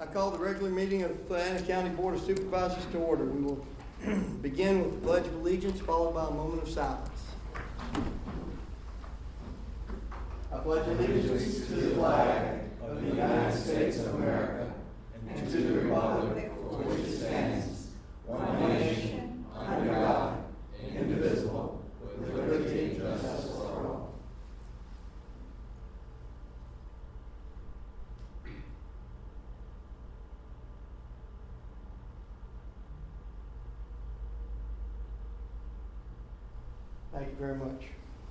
I call the regular meeting of the Fluvanna County Board of Supervisors to order. We will begin with the Pledge of Allegiance, followed by a moment of silence. I pledge allegiance to the flag of the United States of America and to the republic for which it stands, one nation, under God, indivisible, with liberty and justice for all. Thank you very much.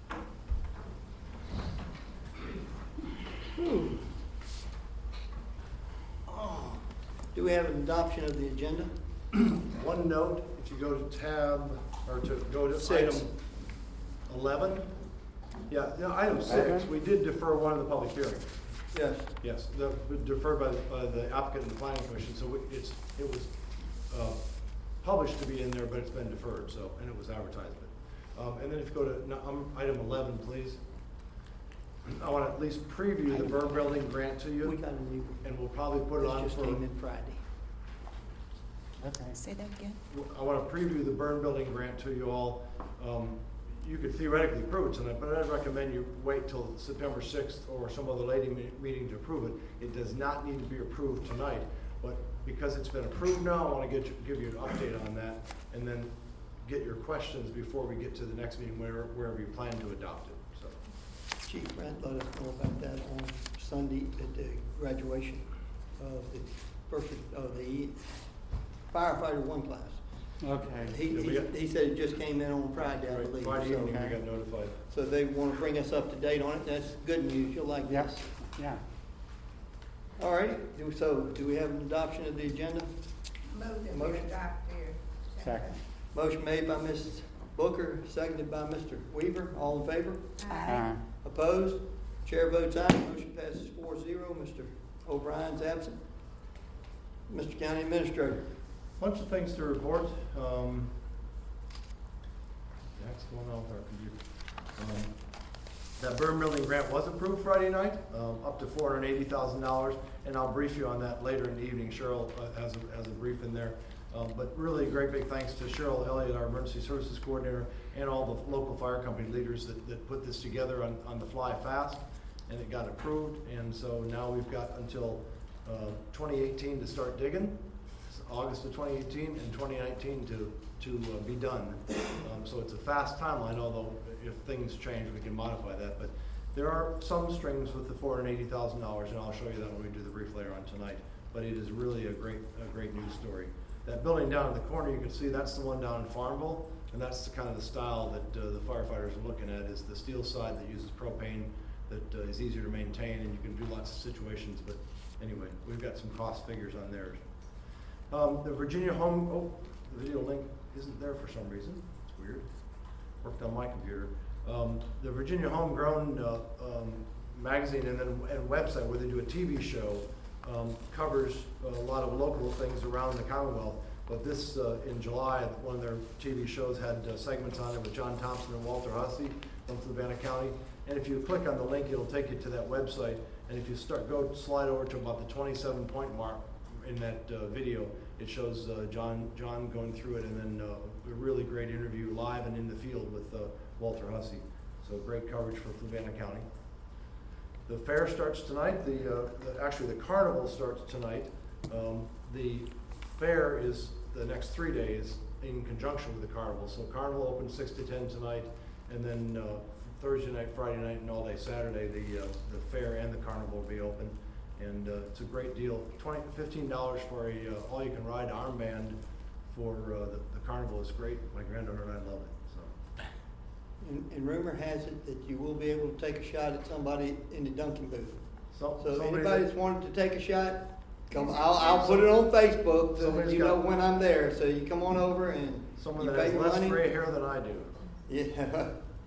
Do we have an adoption of the agenda? One note, if you go to go to 6. item 11. Item 6, we did defer one of the public hearings. Yes. Yes, deferred by the applicant and the planning commission, so it was published to be in there, but it's been deferred, and it was advertisement. And then if you go to item 11, please. I want to at least preview the burn building grant to you. We got a new. And we'll probably put it on Just for. came in Friday. Okay. Say that again. I want to preview the burn building grant to you all. You could theoretically approve it tonight, but I'd recommend you wait till September 6th or some other meeting to approve it. It does not need to be approved tonight, but because it's been approved now, I want to give you an update on that, and then get your questions before we get to the next meeting, wherever you plan to adopt it. So, Chief Brent let us know about that on Sunday at the graduation of the firefighter 1 class. Okay. He said it just came in on Friday, I believe. Friday so, evening, we got notified. So they want to bring us up to date on it. That's good news. You'll like Yep. this. Yeah. All right. Do we have an adoption of the agenda? Move that Motion. we adopt their. Second. Motion made by Ms. Booker, seconded by Mr. Weaver. All in favor? Aye. Opposed? Chair votes aye. Motion passes 4-0. Mr. O'Brien's absent. Mr. County Administrator. Bunch of things to report. Next one off our computer. That burn building grant was approved Friday night, up to $480,000, and I'll brief you on that later in the evening. Cheryl has a brief in there. But really great big thanks to Cheryl Elliott, our emergency services coordinator, and all the local fire company leaders that put this together on the fly fast, and it got approved. And so now we've got until 2018 to start digging, August of 2018, and 2019 to be done. So it's a fast timeline, although if things change, we can modify that. But there are some strings with the $480,000, and I'll show you that when we do the brief later on tonight. But it is really a great news story. That building down in the corner, you can see that's the one down in Farmville, and that's the kind of the style that the firefighters are looking at, is the steel side that uses propane, that is easier to maintain, and you can do lots of situations. But anyway, we've got some cost figures on theirs. The Virginia Home, the video link isn't there for some reason. It's weird. Worked on my computer. The Virginia Homegrown magazine and website, where they do a TV show, covers a lot of local things around the Commonwealth. But this, in July, one of their TV shows had segments on it with John Thompson and Walter Hussey from Fluvanna County. And if you click on the link, it'll take you to that website. And if you slide over to about the 27-point mark in that video, it shows John going through it, and then a really great interview live and in the field with Walter Hussey. So great coverage for Fluvanna County. The fair starts tonight. Actually, the carnival starts tonight. The fair is the next 3 days in conjunction with the carnival. So carnival opens 6 to 10 tonight, and then Thursday night, Friday night, and all day Saturday, the fair and the carnival will be open. And it's a great deal. $15 for a all-you-can-ride armband for the carnival is great. My granddaughter and I love it. So. And rumor has it that you will be able to take a shot at somebody in the dunking booth. So anybody that's wanted to take a shot, come. I'll put it on Facebook so that you know when I'm there. So you come on over and someone you that has pay less money. gray hair than I do. Yeah.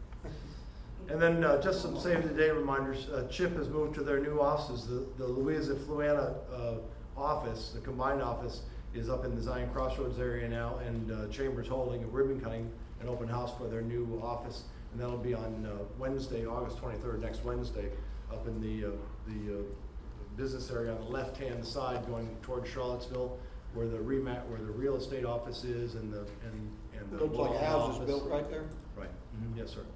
And then just some save the day reminders. CHIP has moved to their new offices. The Louisa Fluvanna office, the combined office, is up in the Zion Crossroads area now, and Chamber's holding a ribbon cutting, an open house for their new office, and that'll be on Wednesday, August 23rd, next Wednesday, up in the business area on the left-hand side going towards Charlottesville, where the real estate office is and the It looks like law a house is office. built right there. Right, yes, sir.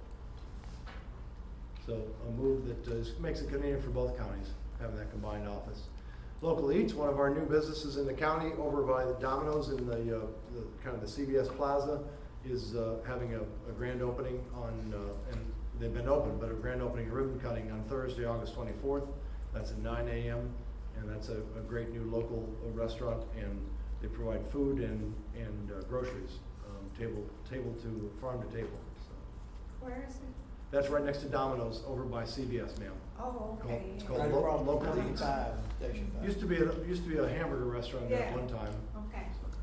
So a move that makes it convenient for both counties, having that combined office. Local Eats, one of our new businesses in the county, over by the Domino's in the kind of the CVS Plaza, is having a grand opening on, and they've been open, but a grand opening and ribbon cutting on Thursday, August 24th. That's at 9 a.m. and that's a great new local restaurant, and they provide food and groceries, table to farm to table. So Where is it? that's right next to Domino's over by CVS, ma'am. Oh, okay. It's yeah. called Right across Local from Eats. 5, Station 5. Used to be a hamburger restaurant there at Yeah. one time. Okay.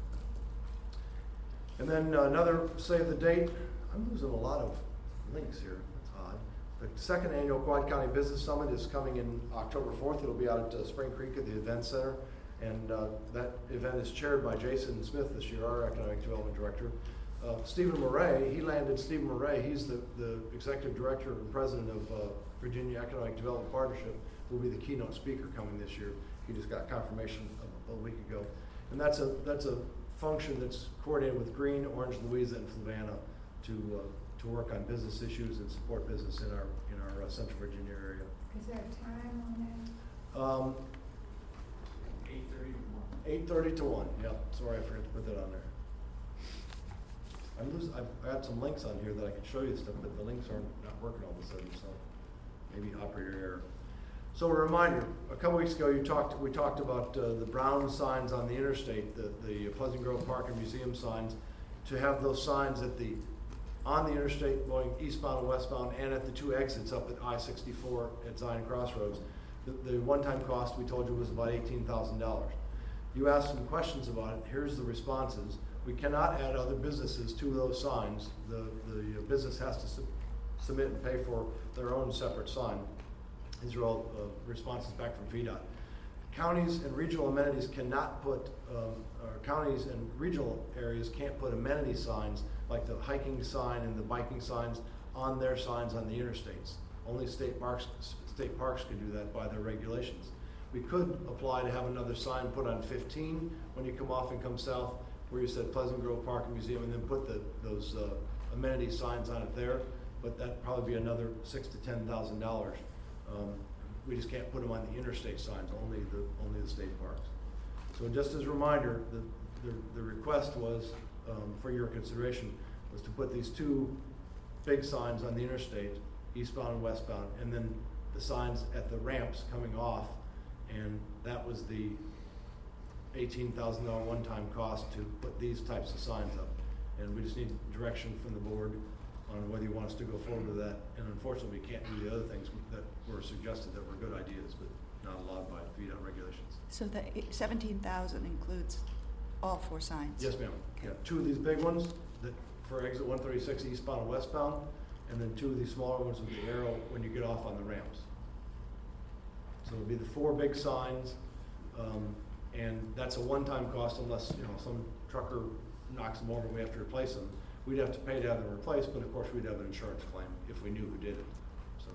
And then another save the date. I'm losing a lot of links here. That's odd. The second annual Quad County Business Summit is coming in October 4th. It'll be out at Spring Creek at the Event Center. And that event is chaired by Jason Smith this year, our Economic Development Director. Stephen Murray, Stephen Murray, he's the Executive Director and President of Virginia Economic Development Partnership, will be the keynote speaker coming this year. He just got confirmation a week ago. And that's a function that's coordinated with Green, Orange, Louisa, and Flavanna to work on business issues and support business in our Central Virginia area. Is there a time on that? 8:30 to 1. Yeah, sorry, I forgot to put that on there. I got some links on here that I could show you stuff, but the links aren't not working all of a sudden, so maybe operator error. So a reminder, a couple weeks ago we talked about the brown signs on the interstate, the Pleasant Grove Park and Museum signs, to have those signs on the interstate going eastbound and westbound, and at the two exits up at I-64 at Zion Crossroads. The one-time cost we told you was about $18,000. You asked some questions about it. Here's the responses. We cannot add other businesses to those signs. The business has to submit and pay for their own separate sign. These are all responses back from VDOT. Counties and regional amenities cannot put, or counties and regional areas can't put amenity signs like the hiking sign and the biking signs on their signs on the interstates. Only state parks can do that by their regulations. We could apply to have another sign put on 15 when you come off and come south, where you said Pleasant Grove Park and Museum, and then put those amenity signs on it there, but that'd probably be another $6,000 to $10,000. We just can't put them on the interstate signs, only the state parks. So just as a reminder, the request was, for your consideration, was to put these two big signs on the interstate, eastbound and westbound, and then the signs at the ramps coming off, and that was the $18,000 one-time cost to put these types of signs up. And we just need direction from the board on whether you want us to go forward with that. And unfortunately, we can't do the other things that were suggested that were good ideas, but not allowed by VDOT regulations. So the 17,000 includes all four signs? Yes, ma'am. Okay. Yeah, two of these big ones that for exit 136 eastbound and westbound, and then two of these smaller ones with the arrow when you get off on the ramps. So it'll be the four big signs, and that's a one-time cost unless some trucker knocks them over and we have to replace them. We'd have to pay to have them replaced, but of course we'd have an insurance claim if we knew who did it. So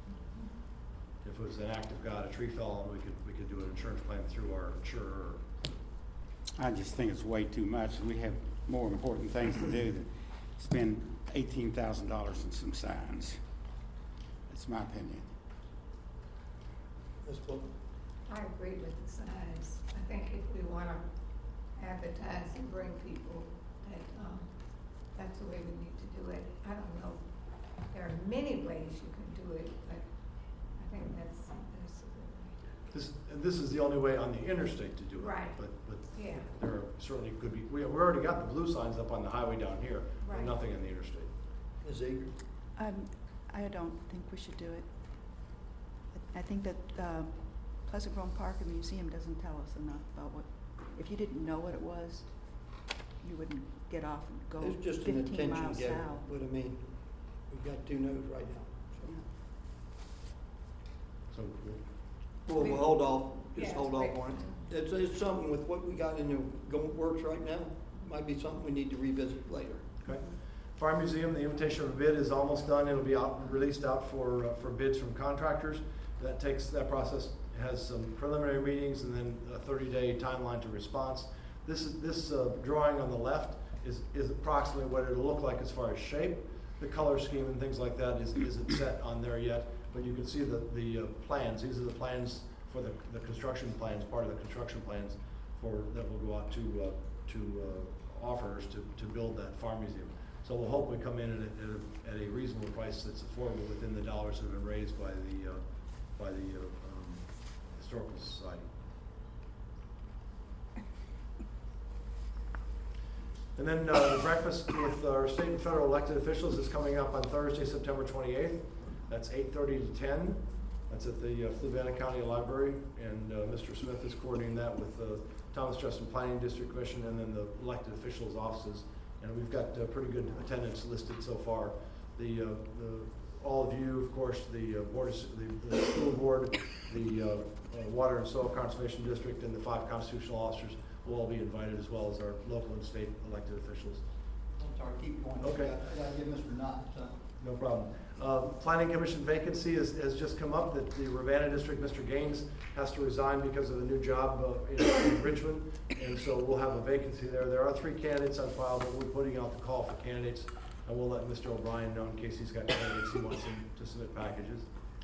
if it was an act of God, a tree fell, and we could do an insurance claim through our insurer. I just think it's way too much. We have more important things to do than spend $18,000 on some signs. That's my opinion. Ms. Bolton? I agree with the signs. I think if we want to advertise and bring people, that's the way we need to do it. I don't know. There are many ways you can do it, but I think that's the way. This is the only way on the interstate to do it. Right. But Yeah. there certainly could be. We already got the blue signs up on the highway down here, but Right. nothing on the interstate. Ms. Eager? I don't think we should do it. I think that Pleasant Grove Park and Museum doesn't tell us enough about what, if you didn't know what it was, you wouldn't get off and go It's just an 15 attention miles getter, south. but I mean, we've got two no's right now. Yeah. So We'll hold off, just Yeah, hold off wait. on it. It's something with what we got in the works right now, might be something we need to revisit later. okay. Fire Museum, the invitation of bid is almost done. It'll be released out for bids from contractors. That process has some preliminary meetings and then a 30-day timeline to response. This drawing on the left is approximately what it'll look like as far as shape. The color scheme and things like that isn't set on there yet, but you can see the plans. These are the plans for the construction plans, part of the construction plans that will go out to offers to build that farm museum. So we'll hopefully come in at a reasonable price that's affordable within the dollars that have been raised by the Historical Society. And then the breakfast with our state and federal elected officials is coming up on Thursday, September 28th. That's 8:30 to 10. That's at the Fluvanna County Library, and Mr. Smith is coordinating that with the Thomas Jefferson Planning District Commission and then the elected officials' offices. And we've got pretty good attendance listed so far. All of you, of course, the school board, the Water and Soil Conservation District, and the 5 constitutional officers will all be invited, as well as our local and state elected officials. I'm sorry, keep going. Okay. I gotta give Mr. Knott time. No problem. Planning Commission vacancy has just come up that the Ravenna District, Mr. Gaines, has to resign because of a new job in Richmond, and so we'll have a vacancy there. There are 3 candidates on file, but we're putting out the call for candidates, and we'll let Mr. O'Brien know in case he's got candidates he wants him to submit packages.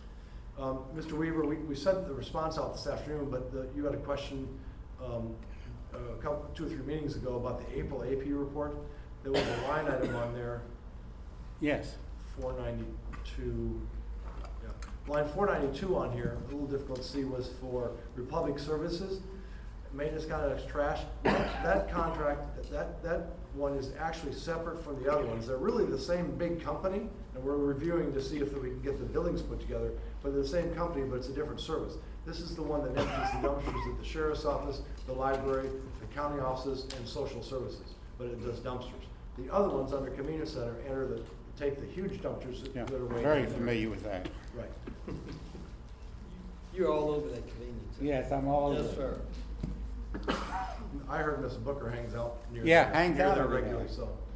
Mr. Weaver, we sent the response out this afternoon, but you had a question 2 or 3 meetings ago about the April AP report. There was a line item on there. Yes. 492, yeah. Line 492 on here, a little difficult to see, was for Republic Services, maintenance contracts, trash. That contract, that one is actually separate from the other ones. They're really the same big company, and we're reviewing to see if we can get the billings put together, but they're the same company, but it's a different service. This is the one that empties the dumpsters at the sheriff's office, the library, the county offices, and social services, but it does dumpsters. The other ones under Community Center take the huge dumpsters Yeah, that are way very down there. familiar with that. Right. You're all over that convenience. Yes, I'm all over Yes, it. sir. I heard Miss Booker hangs out near Yeah, hangs near out there over there. regularly.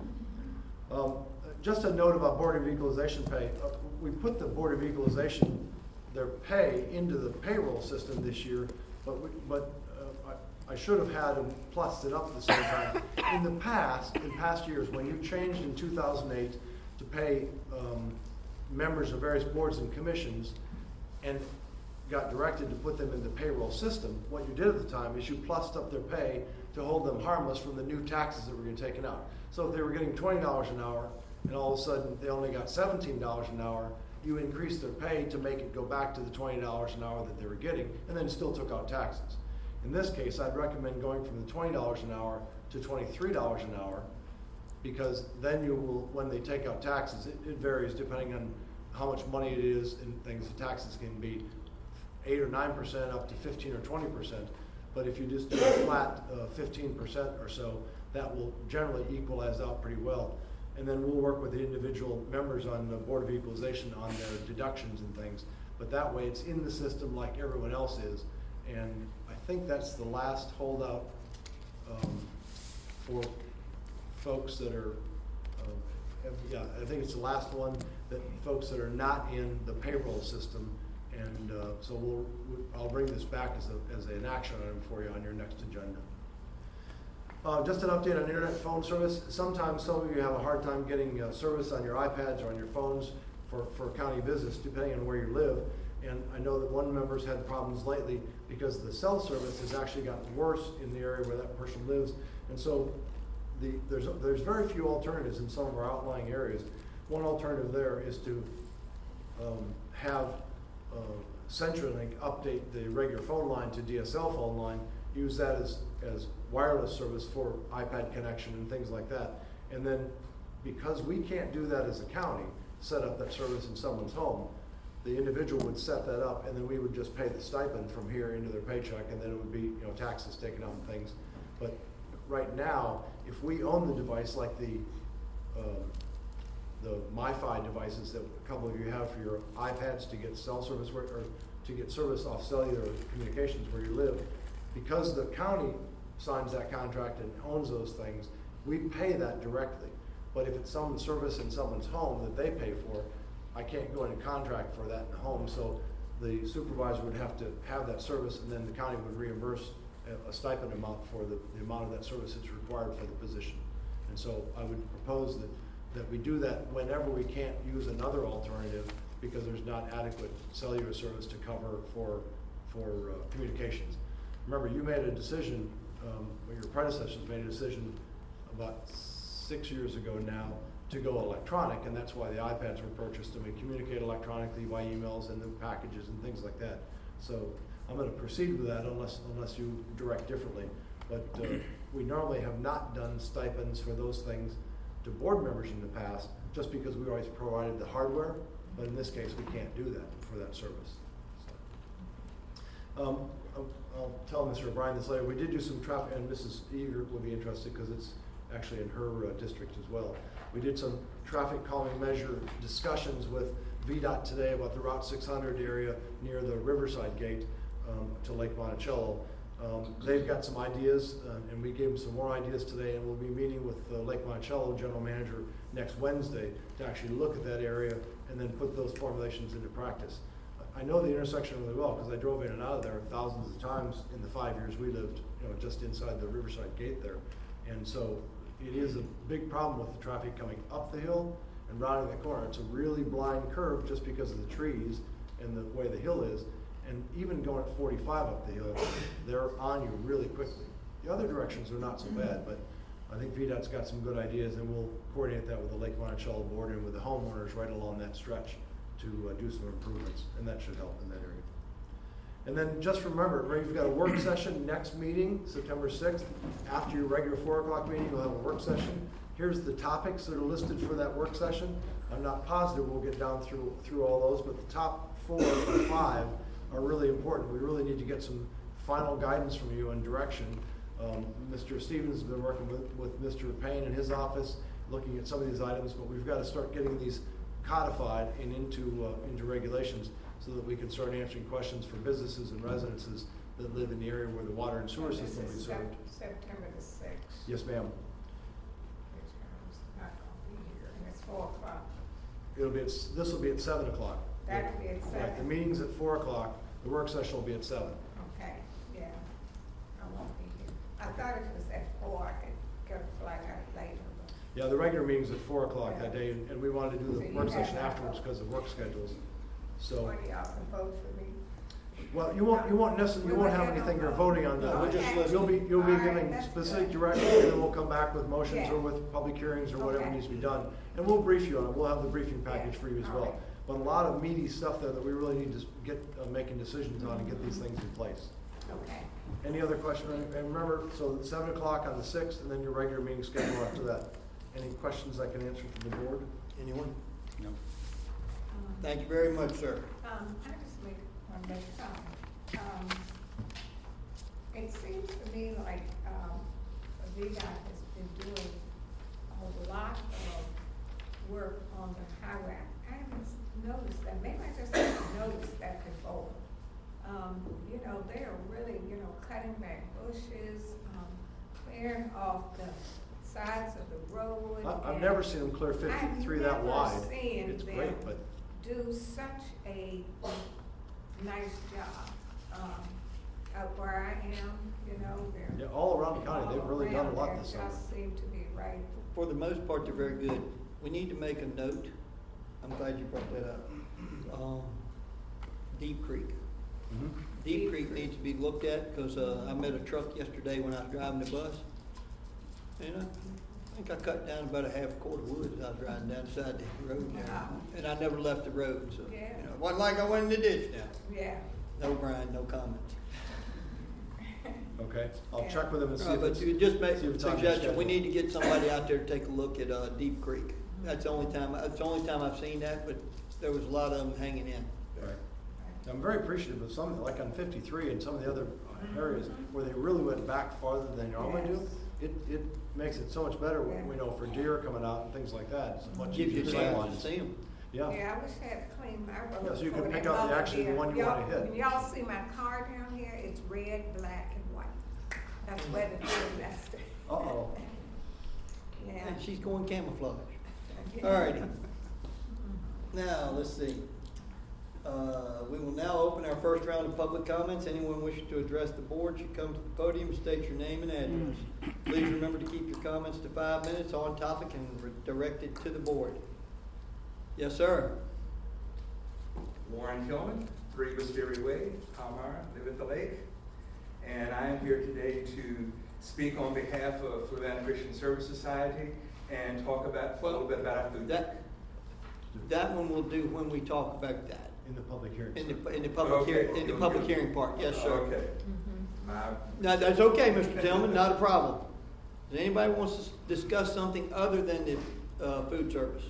So, just a note about Board of Equalization pay. We put the Board of Equalization, their pay, into the payroll system this year, but I should have had them plussed it up at the same time. In past years, when you changed in 2008 to pay members of various boards and commissions, and got directed to put them in the payroll system, what you did at the time is you plussed up their pay to hold them harmless from the new taxes that were getting taken out. So if they were getting $20 an hour, and all of a sudden they only got $17 an hour, you increased their pay to make it go back to the $20 an hour that they were getting, and then still took out taxes. In this case, I'd recommend going from the $20 an hour to $23 an hour, because then you will, when they take out taxes, it varies depending on how much money it is and things. The taxes can be 8 or 9% up to 15 or 20%. But if you just do a flat 15% or so, that will generally equalize out pretty well. And then we'll work with the individual members on the Board of Equalization on their deductions and things. But that way it's in the system like everyone else is. And I think that's the last holdout for folks that are, I think it's the last one that folks that are not in the payroll system. And so I'll bring this back as an action item for you on your next agenda. Just an update on internet phone service. Sometimes some of you have a hard time getting service on your iPads or on your phones for county business, depending on where you live. And I know that one member's had problems lately because the cell service has actually gotten worse in the area where that person lives. And so there's very few alternatives in some of our outlying areas. One alternative there is to have CenturyLink update the regular phone line to DSL phone line, use that as wireless service for iPad connection and things like that. And then because we can't do that as a county, set up that service in someone's home, the individual would set that up, and then we would just pay the stipend from here into their paycheck, and then it would be, taxes taken out and things. But right now, if we own the device, like the MiFi devices that a couple of you have for your iPads to get cell service or to get service off cellular communications where you live, because the county signs that contract and owns those things, we pay that directly. But if it's some service in someone's home that they pay for, I can't go into contract for that in the home. So the supervisor would have to have that service, and then the county would reimburse a stipend amount for the amount of that service that's required for the position. And so I would propose that we do that whenever we can't use another alternative because there's not adequate cellular service to cover for communications. Remember, you made a decision, or your predecessors made a decision about 6 years ago now to go electronic, and that's why the iPads were purchased, and we communicate electronically by emails and the packages and things like that. So I'm going to proceed with that unless you direct differently. But we normally have not done stipends for those things to board members in the past, just because we always provided the hardware. But in this case, we can't do that for that service. So, I'll tell Mr. O'Brien this later. We did do some traffic, and Mrs. Eager will be interested because it's actually in her district as well. We did some traffic calming measure discussions with VDOT today about the Route 600 area near the Riverside Gate to Lake Monticello. They've got some ideas, and we gave them some more ideas today, and we'll be meeting with Lake Monticello General Manager next Wednesday to actually look at that area and then put those formulations into practice. I know the intersection really well because I drove in and out of there thousands of times in the 5 years we lived, just inside the Riverside Gate there. And so it is a big problem with the traffic coming up the hill and rounding the corner. It's a really blind curve just because of the trees and the way the hill is. And even going at 45 up the hill, they're on you really quickly. The other directions are not so bad, but I think VDOT's got some good ideas, and we'll coordinate that with the Lake Monticello board and with the homeowners right along that stretch to do some improvements, and that should help in that area. And then just remember, we've got a work session next meeting, September 6th. After your regular 4 o'clock meeting, you'll have a work session. Here's the topics that are listed for that work session. I'm not positive we'll get down through all those, but the top 4 or 5 are really important. We really need to get some final guidance from you and direction. Mr. Stevens has been working with Mr. Payne in his office, looking at some of these items, but we've got to start getting these codified and into regulations so that we can start answering questions for businesses and residences that live in the area where the water and sewer system will be served. September the 6th. Yes, ma'am. Which I'm not going to be here, and it's 4 o'clock. This will be at 7 o'clock. That'll be at 7. Right, the meeting's at 4 o'clock. The work session will be at 7. Okay, yeah, I won't be here. I thought it was at 4, I could get a flight out later, but. Yeah, the regular meeting's at 4 o'clock that day, and we wanted to do So the you work have session that afterwards vote. because of work schedules. So, One of y'all can vote for me. well, you won't necessarily, you won't have anything you're voting on. No, we'll just Okay. listen. You'll be All right, giving that's specific good. direction, and then we'll come back with motions Yeah. or with public hearings or whatever Okay. needs to be done. And we'll brief you on it. We'll have the briefing package Yeah. for you as All well. right. But a lot of meaty stuff there that we really need to get making decisions on and get these things in place. Okay. Any other question? And remember, so 7 o'clock on the 6th, and then your regular meeting schedule after that. Any questions I can answer from the board? Anyone? No. Thank you very much, sir. I just make one comment. It seems to me like, VDOT has been doing a lot of work on the highway. I haven't noticed that, maybe I just haven't noticed that before. They are really, cutting back bushes, clearing off the sides of the road. I've and never seen them clear 53 that I've wide. never seen It's them great, but do such a nice job. Out where I am, they're. yeah, all around the county, they've really done a lot this They summer. just seem to be right. For the most part, they're very good. We need to make a note. I'm glad you brought that up. Deep Creek. Mhm. Deep Creek needs to be looked at because I met a truck yesterday when I was driving the bus. And I think I cut down about a half quart of wood as I was driving down the side of the road there. Wow. And I never left the road, so, Yeah. it wasn't like I went in the ditch now. Yeah. No, Brian, no comment. Okay, I'll Yeah. check with them and see if But it's. you just make see if a it's on your suggestion, we schedule. need to get somebody out there to take a look at, Deep Creek. That's the only time I've seen that, but there was a lot of them hanging in. Right. I'm very appreciative of some, like on 53 and some of the other areas where they really went back farther than they normally do. It makes it so much better, for deer coming out and things like that. It's much Gives you easier a chance sightlines. to see them. Yeah. Yeah, I wish I had cleaned my road. Yeah, so you before could they pick out mow actually the there. one you wanna hit. When y'all see my car down here, it's red, black, and white. That's where the deer nested. Uh-oh. Yeah. And she's going camouflage. All righty. Now, let's see. We will now open our first round of public comments. Anyone wishing to address the board should come to the podium and state your name and address. Please remember to keep your comments to 5 minutes on topic and directed to the board. Yes, sir. Warren Tillman, 3 Wisteria Way, Palmyra, live at the lake. And I am here today to speak on behalf of Fluvanna Christian Service Society and talk about a little bit about our food. That one we'll do when we talk about that. In the public hearing. In the public hearing, in the public hearing part. Yes, sir. Okay. No, that's okay, Mr. Tillman, not a problem. Does anybody wants to discuss something other than the food service?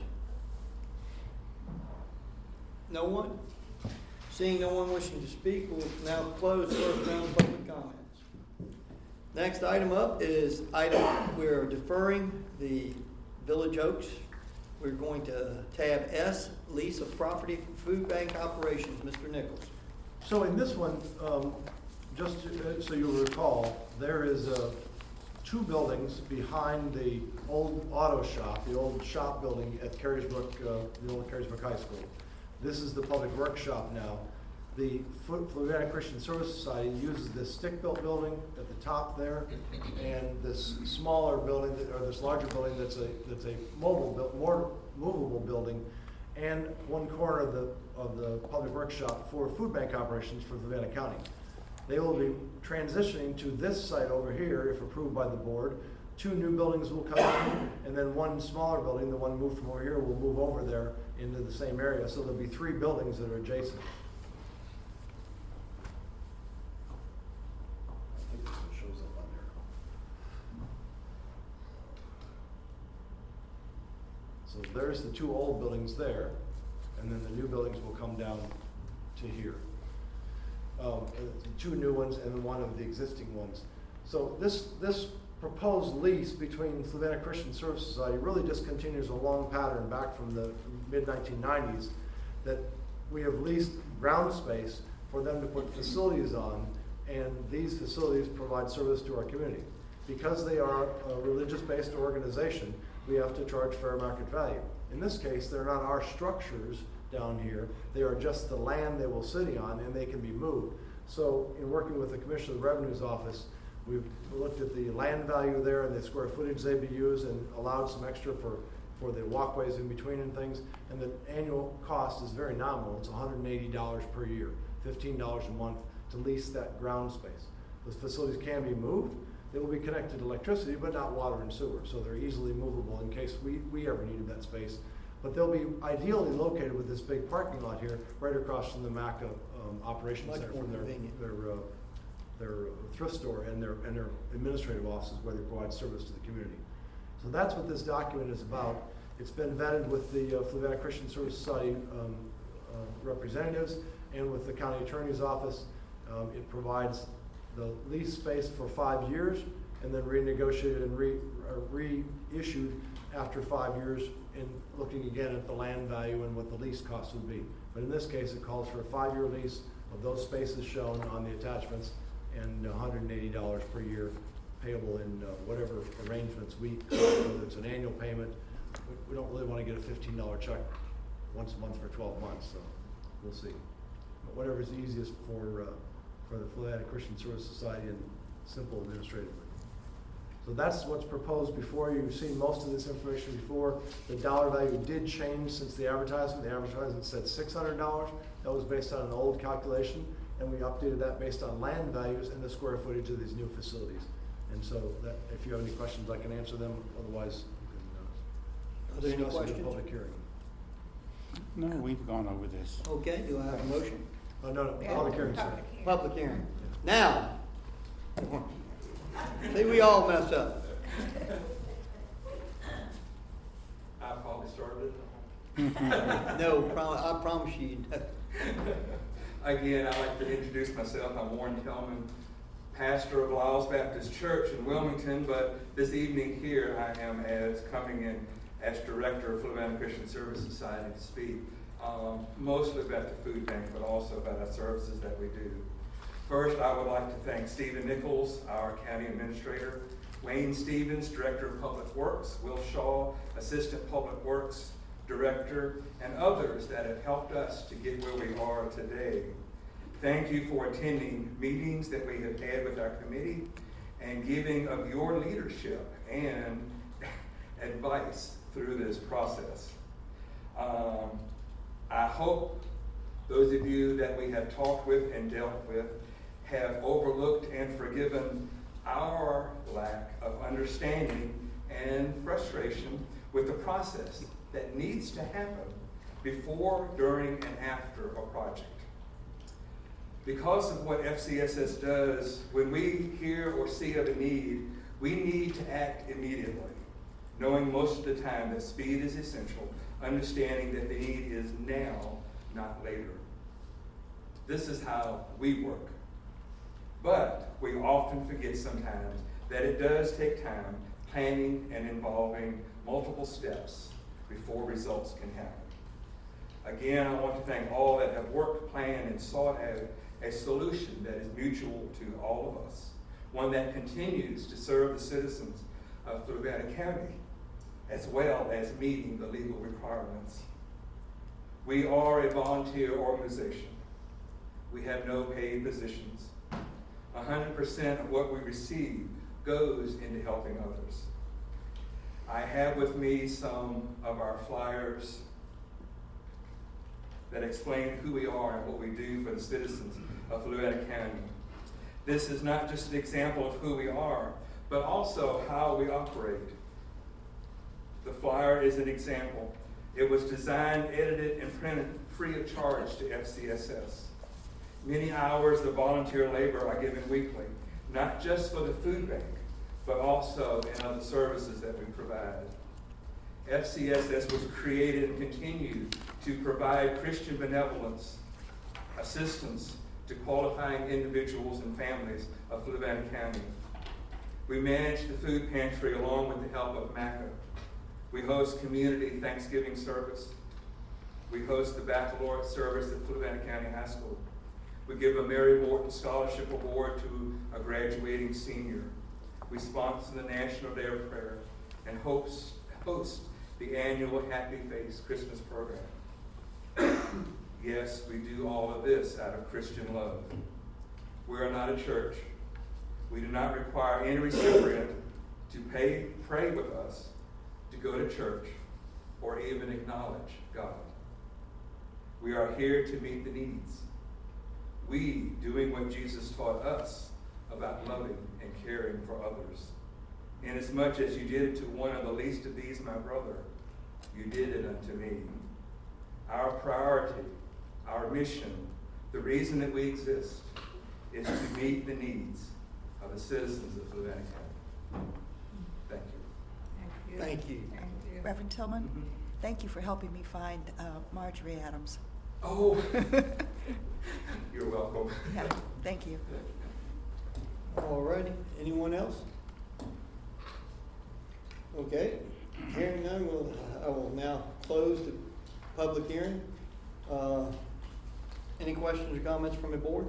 No one? Seeing no one wishing to speak, we'll now close the first round of public comments. Next item up is we're deferring the Village Oaks. We're going to tab S, lease of property for food bank operations. Mr. Nichols. So in this one, just so you'll recall, there is 2 buildings behind the old auto shop, the old shop building at Carysbrook, the old Carysbrook High School. This is the public workshop now. The Fluvanna Christian Service Society uses this stick-built building at the top there, and this smaller building, or this larger building that's a more movable building, and one corner of the public workshop for food bank operations for Fluvanna County. They will be transitioning to this site over here, if approved by the board. 2 new buildings will come in, and then 1 smaller building, the one moved from over here, will move over there into the same area. So there'll be 3 buildings that are adjacent. I think this one shows up on there. So there's the 2 old buildings there, and then the new buildings will come down to here. 2 new ones and 1 of the existing ones. So this proposed lease between Fluvanna Christian Service Society really just continues a long pattern back from the mid-1990s that we have leased ground space for them to put facilities on, and these facilities provide service to our community. Because they are a religious-based organization, we have to charge fair market value. In this case, they're not our structures down here. They are just the land they will sit on, and they can be moved. So in working with the Commissioner of the Revenue's office, we've looked at the land value there and the square footage they'd be used, and allowed some extra for the walkways in between and things. And the annual cost is very nominal. It's $180 per year, $15 a month to lease that ground space. Those facilities can be moved. They will be connected to electricity, but not water and sewer. So they're easily movable in case we ever needed that space. But they'll be ideally located with this big parking lot here, right across from the MACA operations center, from their thrift store and their administrative offices where they provide service to the community. So that's what this document is about. It's been vetted with the Fluvanna Christian Service Society representatives and with the county attorney's office. It provides the lease space for 5 years and then renegotiated and reissued after 5 years, in looking again at the land value and what the lease cost would be. But in this case, it calls for a 5-year lease of those spaces shown on the attachments, and $180 per year, payable in whatever arrangements whether it's an annual payment. We don't really want to get a $15 check once a month for 12 months, so we'll see. But whatever is easiest for the Fluvanna Christian Service Society and simple administratively. So that's what's proposed before you. You've seen most of this information before. The dollar value did change since the advertisement. The advertisement said $600. That was based on an old calculation, and we updated that based on land values and the square footage of these new facilities. And so that, if you have any questions, I can answer them. Otherwise, Are there any discuss it in questions? public hearing. No, we've gone over this. Okay, do I have a motion? No, public hearing, sir. Public hearing. Now, see, we all mess up. I probably started it. No, I promise you. Again, I'd like to introduce myself. I'm Warren Tillman, pastor of Lyles Baptist Church in Wilmington, but this evening here I am coming in as director of Fluvanna Christian Service Society to speak, mostly about the food bank, but also about our services that we do. First, I would like to thank Stephen Nichols, our county administrator, Wayne Stevens, director of public works, Will Shaw, assistant public works director, and others that have helped us to get where we are today. Thank you for attending meetings that we have had with our committee and giving of your leadership and advice through this process. I hope those of you that we have talked with and dealt with have overlooked and forgiven our lack of understanding and frustration with the process that needs to happen before, during, and after a project. Because of what FCSS does, when we hear or see of a need, we need to act immediately, knowing most of the time that speed is essential, understanding that the need is now, not later. This is how we work. But we often forget sometimes that it does take time, planning, and involving multiple steps before results can happen. Again, I want to thank all that have worked, planned, and sought out a solution that is mutual to all of us, one that continues to serve the citizens of Fluvanna County, as well as meeting the legal requirements. We are a volunteer organization. We have no paid positions. 100% of what we receive goes into helping others. I have with me some of our flyers that explain who we are and what we do for the citizens of Fluvanna County. This is not just an example of who we are, but also how we operate. The flyer is an example. It was designed, edited, and printed free of charge to FCSS. Many hours of volunteer labor are given weekly, not just for the food bank, but also in other services that we provide. FCSS was created and continued to provide Christian benevolence, assistance to qualifying individuals and families of Fluvanna County. We manage the food pantry along with the help of MACA. We host community Thanksgiving service. We host the baccalaureate service at Fluvanna County High School. We give a Mary Morton Scholarship Award to a graduating senior. We sponsor the National Day of Prayer and host the annual Happy Face Christmas program. Yes, we do all of this out of Christian love. We are not a church. We do not require any recipient to pray with us, to go to church, or even acknowledge God. We are here to meet the needs. We doing what Jesus taught us about loving and caring for others. Inasmuch as you did it to one of the least of these, my brother, you did it unto me. Our priority, our mission, the reason that we exist, is to meet the needs of the citizens of Fluvanna County. Thank you. Thank you. Thank you. Reverend Tillman, thank you for helping me find Marjorie Adams. Oh, you're welcome. Yeah, thank you. All righty. Anyone else? Okay. Hearing none, I will now close the public hearing. Any questions or comments from the board?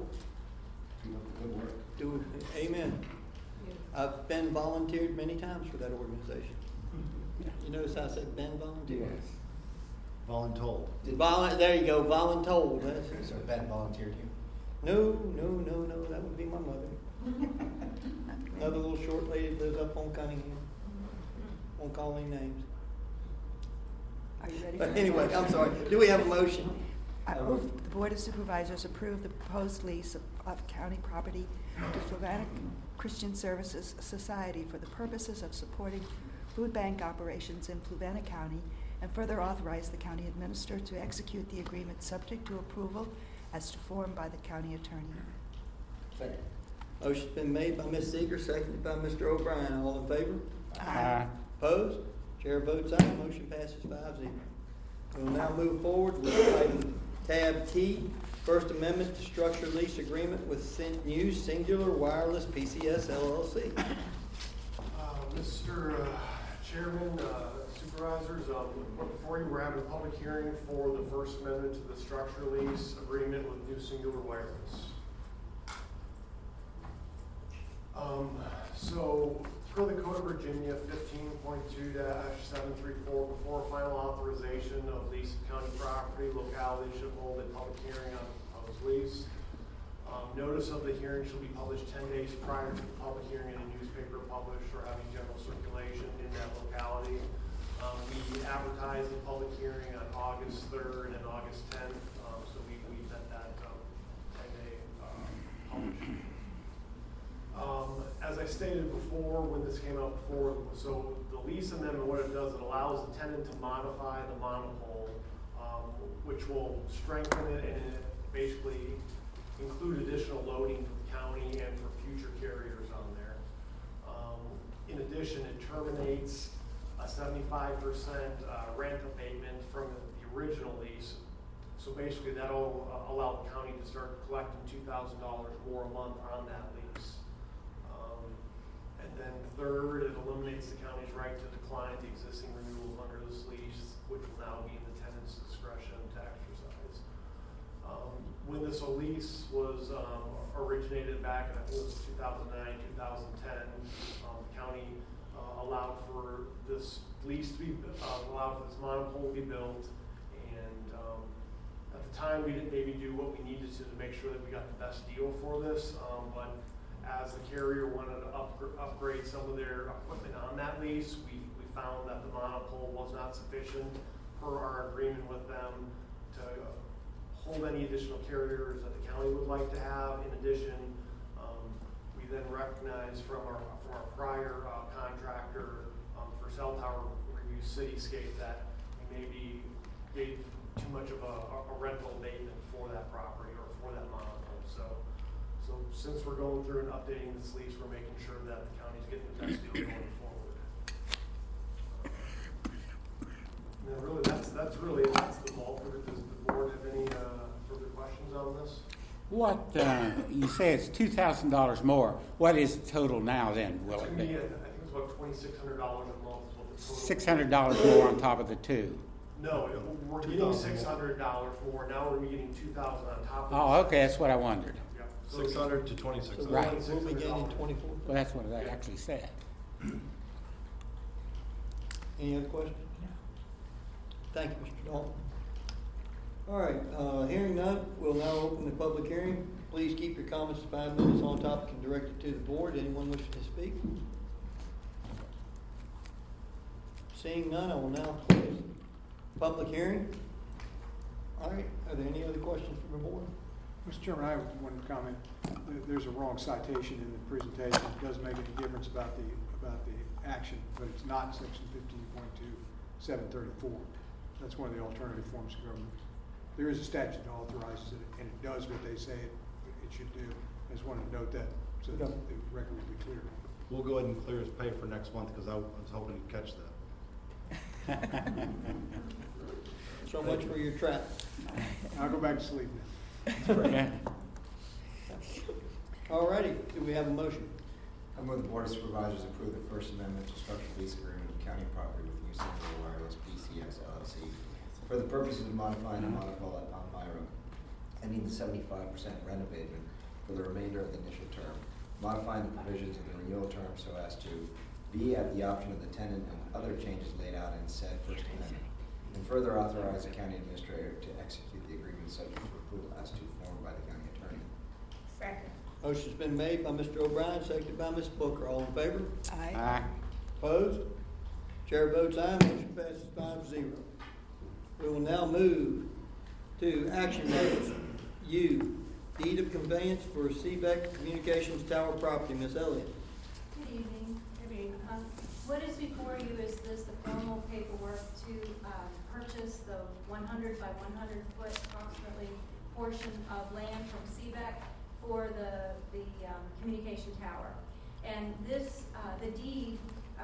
Amen. Yes. I've been volunteered many times for that organization. You notice how I said been volunteered? Voluntold. There you go, voluntold. That's, So Ben volunteered you? no, that would be my mother. Another little short lady that lives up on Cunningham. Won't call any names. Are you ready? But anyway, I'm sorry. Do we have a motion? I move the Board of Supervisors approve the proposed lease of county property to Fluvanna Christian Services Society for the purposes of supporting food bank operations in Fluvanna County, and further authorize the county administrator to execute the agreement subject to approval as to form by the county attorney. Second. Motion's been made by Ms. Seeger, seconded by Mr. O'Brien. All in favor? Aye. Opposed? Chair votes aye. Motion passes 5-0. We'll now move forward with item tab T, First Amendment to Structured Lease Agreement with News Singular Wireless PCS LLC. Mr. Chairman, Supervisors, before you, we're having a public hearing for the First Amendment to the Structure Lease Agreement with New Singular Wireless. So per the Code of Virginia 15.2-734, before final authorization of lease of county property, locality should hold a public hearing on the proposed lease. Notice of the hearing shall be published 10 days prior to the public hearing in a newspaper published or having general circulation in that locality. We advertised the public hearing on August 3rd and August 10th, so we met that 10-day publishing. As I stated before, when this came up before, so the lease amendment, what it does, it allows the tenant to modify the monopole, which will strengthen it and it basically include additional loading for the county and for future carriers on there. In addition, it terminates a 75% rent abatement from the original lease. So basically that'll allow the county to start collecting $2,000 more a month on that lease. And then third, it eliminates the county's right to decline the existing renewal under this lease, which will now be in the tenant's discretion to exercise. When this lease was originated back in, I think it was 2009, 2010, the county allowed for this lease to be, allowed for this monopole to be built. And at the time, we didn't maybe do what we needed to make sure that we got the best deal for this. But as the carrier wanted to upgrade some of their equipment on that lease, we found that the monopole was not sufficient per our agreement with them to hold any additional carriers that the county would like to have. In addition, we then recognized from our prior contractor for cell tower review, Cityscape, that we maybe gave too much of a rental abatement for that property or for that monopole. So since we're going through and updating this lease, we're making sure that the county's getting the best deal going forward. And then really, that's the bulk of it. Does the board have any further questions on this? What, you say it's $2,000 more. What is the total now then, will it be? I think it's about $2,600 a month. Is what the total $600 more on top of the two. No, we're getting $600 more. Now we're getting $2,000 on top of it. Oh, okay, that's what I wondered. Yeah. 600 to 2,600. Right. We'll be gaining 24. Well, that's what I actually said. Any other questions? Thank you, Mr. Dalton. All right, hearing none, we'll now open the public hearing. Please keep your comments to 5 minutes on topic and direct it to the board. Anyone wishing to speak? Seeing none, I will now close the public hearing. All right, are there any other questions from the board? Mr. Chairman, I have one comment. There's a wrong citation in the presentation. It does make any difference about the action, but it's not section 15.2/734. That's one of the alternative forms of government. There is a statute that authorizes it, and it does what they say it should do. I just wanted to note that so that the record will be clear. We'll go ahead and clear his pay for next month because I was hoping to catch that. So much for your trap. I'll go back to sleep now. All righty, do we have a motion? I move the Board of Supervisors approve the First Amendment to Structural Lease Agreement with County Property with New Central Wireless PCS LLC for the purposes of modifying the monopole at Palmyra, ending the 75% rent abatement for the remainder of the initial term, modifying the provisions of the renewal term so as to be at the option of the tenant and other changes laid out in said First Amendment, and further authorize the county administrator to execute the agreement subject to approval as to form by the county attorney. Second. Motion's been made by Mr. O'Brien, seconded by Ms. Booker. All in favor? Aye. Aye. Opposed? Chair votes aye. Motion passes 5-0. We will now move to action items. U, deed of conveyance for CBEC Communications Tower property. Ms. Elliott. Good evening. What is before you is the formal paperwork to purchase the 100 by 100 foot approximately portion of land from CBEC for the communication tower. And this, the deed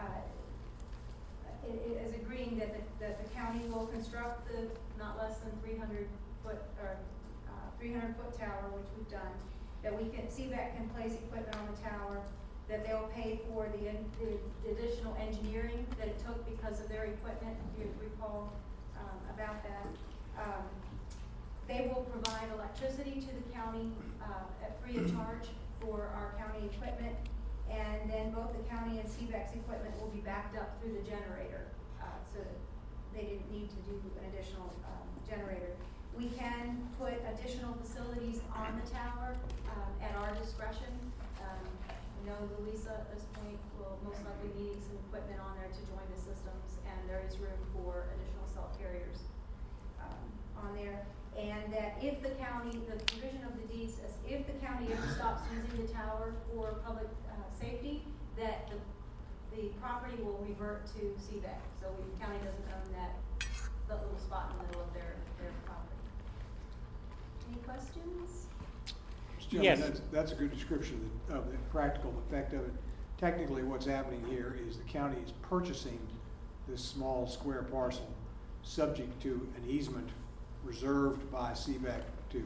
is agreeing that the county will construct the not less than 300 foot or 300 foot tower, which we've done, that CBEC can place equipment on the tower, that they'll pay for the additional engineering that it took because of their equipment, if you recall about that. They will provide electricity to the county at free of charge for our county equipment, and then both the county and CVAC's equipment will be backed up through the generator, so that they didn't need to do an additional generator. We can put additional facilities on the tower at our discretion. I know Louisa at this point will most likely need some equipment on there to join the systems, and there is room for additional cell carriers on there. And that if the county, the provision of the deed says, if the county ever stops using the tower for public safety, that the property will revert to CVAC. So the county doesn't own that little spot in the middle of their property. Any questions? Mr. Chairman, Yes. That's a good description of the practical effect of it. Technically, what's happening here is the county is purchasing this small square parcel, subject to an easement reserved by CVAC to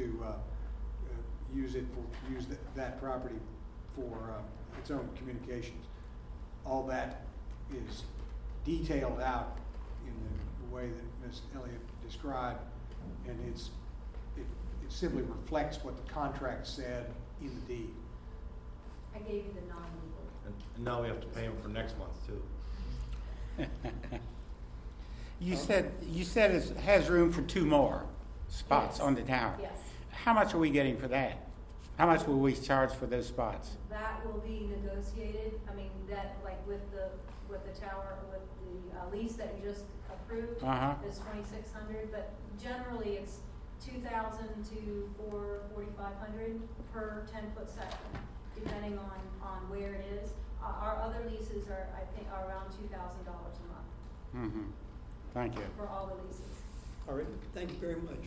use that property for its own communications. All that is detailed out in the way that Ms. Elliott described, and it simply reflects what the contract said in the deed. I gave you the non-legal. And now we have to pay them for next month too. You said it has room for 2 more spots Yes. on the tower. Yes. How much are we getting for that? How much will we charge for those spots? That will be negotiated. I mean, that like with the tower, with the lease that you just approved, is $2,600. But generally, it's $2,000 to $4,500 per 10-foot section, depending on where it is. Our other leases are, I think, around $2,000 a month. Mm-hmm. Thank you. For all the leases. All right, thank you very much.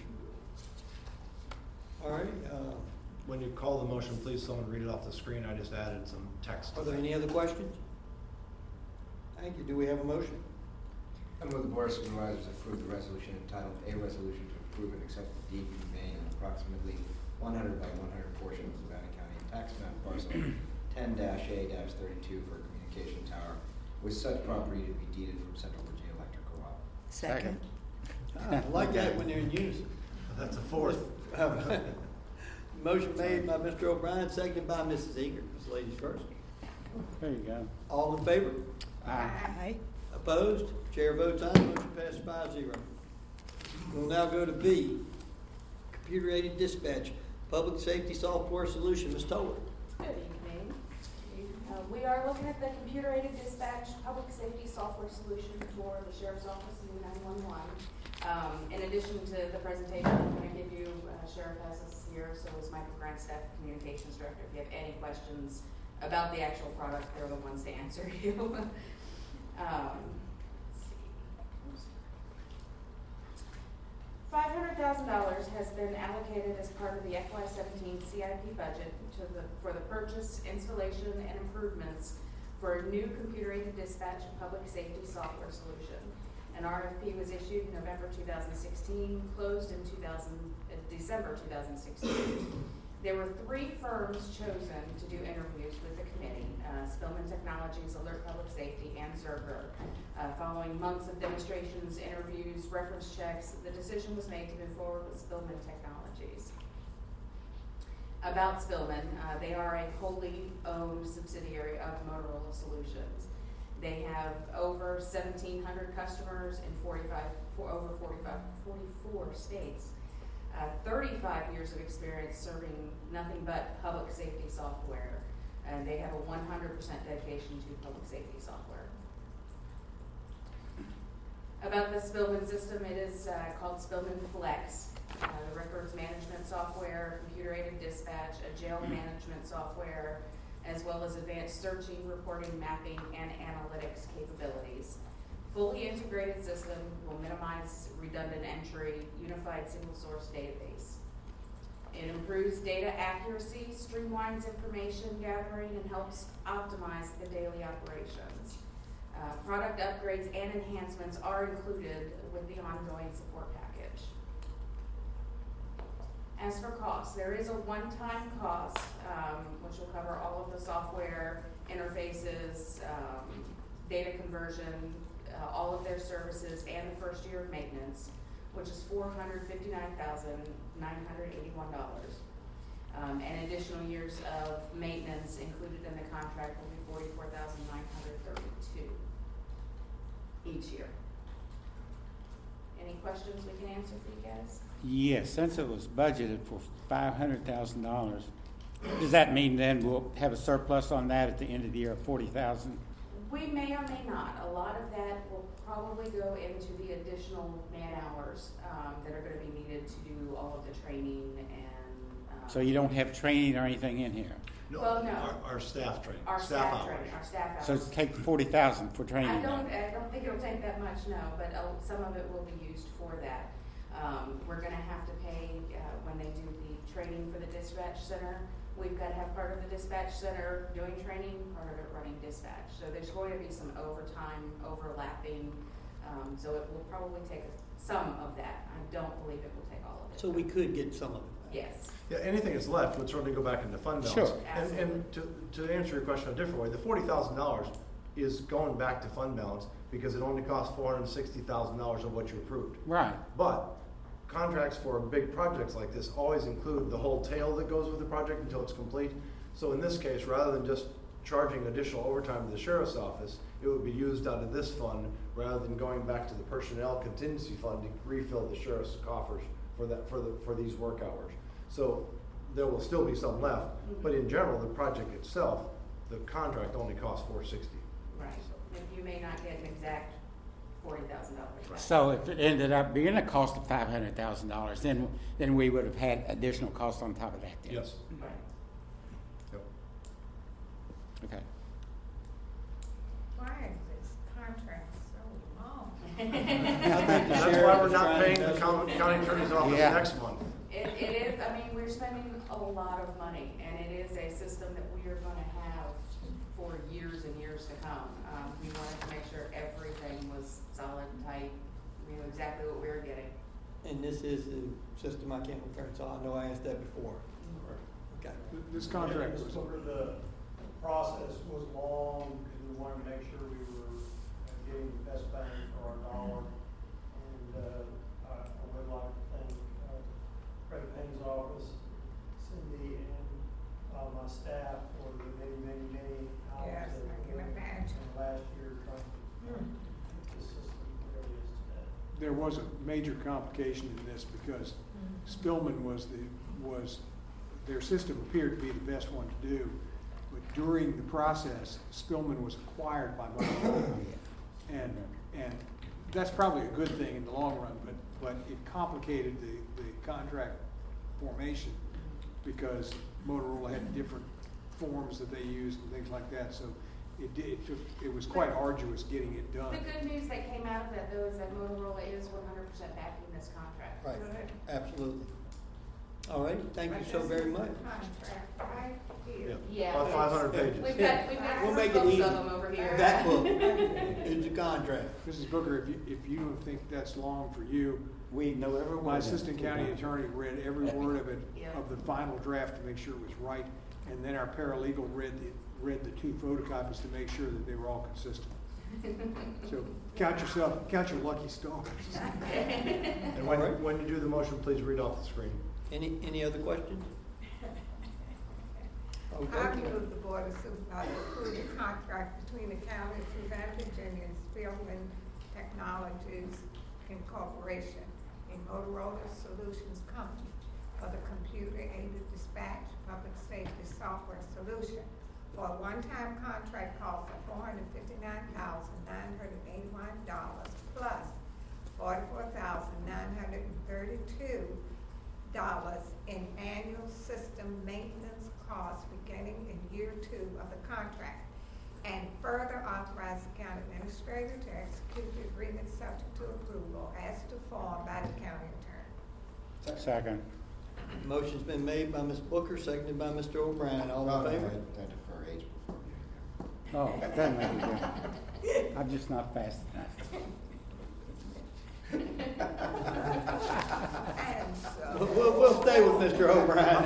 All right, When you call the motion, please someone read it off the screen. I just added some text. are there any other questions? Thank you. Do we have a motion? I move the Board of Supervisors approve the resolution entitled A Resolution to Approve and Accept the Deed conveying an approximately 100 by 100 portion of Savannah County tax map parcel 10-A-32 for a communication tower with such property to be deeded from Central Virginia Electric Co-op. Second. I like that when they're in unison. That's a fourth. Motion made by Mr. O'Brien, seconded by Mrs. Eager. Ms. Ladies first. There you go. All in favor? Aye. Opposed? Chair votes aye. Motion passes 5-0. We'll now go to B, computer-aided dispatch, public safety software solution. Ms. Toller. Good evening. We are looking at the computer-aided dispatch public safety software solution for the Sheriff's Office and 911. In addition to the presentation I'm going to give you, Sheriff has us here, so is Michael Grandstaff, Communications Director. If you have any questions about the actual product, they're the ones to answer you. $500,000 has been allocated as part of the FY17 CIP budget for the purchase, installation, and improvements for a new computer-aided dispatch and public safety software solution. An RFP was issued in November 2016, closed in December 2016. There were 3 firms chosen to do interviews with the committee, Spillman Technologies, Alert Public Safety, and Zerger. Following months of demonstrations, interviews, reference checks, the decision was made to move forward with Spillman Technologies. About Spillman, they are a wholly owned subsidiary of Motorola Solutions. They have over 1,700 customers in 44 states. 35 years of experience serving nothing but public safety software, and they have a 100% dedication to public safety software. About the Spillman system, it is called Spillman Flex, the records management software, computer-aided dispatch, a jail management software, as well as advanced searching, reporting, mapping, and analytics capabilities. Fully integrated system will minimize redundant entry, unified single source database. It improves data accuracy, streamlines information gathering, and helps optimize the daily operations. Product upgrades and enhancements are included with the ongoing support package. As for costs, there is a one-time cost, which will cover all of the software, interfaces, data conversion, all of their services, and the first year of maintenance, which is $459,981. And additional years of maintenance included in the contract will be $44,932 each year. Any questions we can answer for you guys? Yes, since it was budgeted for $500,000, does that mean then we'll have a surplus on that at the end of the year of $40,000? We may or may not. A lot of that will probably go into the additional man hours that are going to be needed to do all of the training and. So you don't have training or anything in here? Well, no. Our staff training. Our staff hours. training, our staff hours. So take $40,000 for training? I don't think it'll take that much, no, but some of it will be used for that. We're going to have to pay when they do the training for the dispatch center. We've got to have part of the dispatch center doing training, part of it running dispatch. So there's going to be some overtime overlapping. So it will probably take some of that. I don't believe it will take all of it. So we could get some of it back. Yes. Yeah, anything that's left would certainly go back into fund balance. Sure. And to answer your question a different way, the $40,000 is going back to fund balance because it only costs $460,000 of what you approved. Right. But contracts for big projects like this always include the whole tail that goes with the project until it's complete. So in this case, rather than just charging additional overtime to the sheriff's office, it would be used out of this fund rather than going back to the personnel contingency fund to refill the sheriff's coffers for these work hours. So there will still be some left, but in general, the project itself, the contract only costs $460,000. Right. You may not get an exact $40,000 back. So if it ended up being a cost of $500,000, then we would have had additional costs on top of that then? Yes. Right. Yep. Okay. Why is this contract so long? I think the That's why sheriff we're is not trying paying to the mess with- county attorney's office Yeah. next month. It is, I mean, we're spending a lot of money, and it is a system that we are going to have for years and years to come. We wanted to make sure everything was solid and tight, we knew exactly what we were getting. And this is the system I can't return, so I know I asked that before. Okay. This contract was, The process was long because we wanted to make sure we were getting the best bang for our dollar. And I would like to thank Craig Payne's office, Cindy, and my staff for the many hours Yes, that I we can put in imagine. last year trying to get the system where it is today. there was a major complication in this because Spillman their system appeared to be the best one to do. But during the process, Spillman was acquired by Motorola. And that's probably a good thing in the long run, but it complicated the contract formation because Motorola had different forms that they used and things like that. So it was quite arduous getting it done. The good news that came out of that, though, is that Motorola is 100% backing this contract. Right, Good. absolutely. All right, thank you so very much. Contract right here. Yeah. About 500 pages. We've got We'll make it books easy. of them over here. That book is the contract. Mrs. Booker, if you don't think that's long for you, We know every my one of it. assistant county attorney read every word of it, Yeah. of the final draft to make sure it was right. And then our paralegal read the two photocopies to make sure that they were all consistent. So count your lucky stars. And All right. when you do the motion, please read off the screen. Any other questions? I Okay. move the Board of Supervisors approve the contract between the County of Savannah, Virginia and Spillman Technologies Incorporation, a Motorola Solutions Company, for the computer-aided dispatch public safety software solution for a one-time contract cost of $459,981 plus $44,932 in annual system maintenance costs beginning in year 2 of the contract, and further authorize the county administrator to execute the agreement subject to approval as to form by the county attorney. Second. Motion's been made by Ms. Booker, seconded by Mr. O'Brien. All in favor? Oh, that doesn't make any difference. I'm just not fast enough. And so, We'll stay with Mr. O'Brien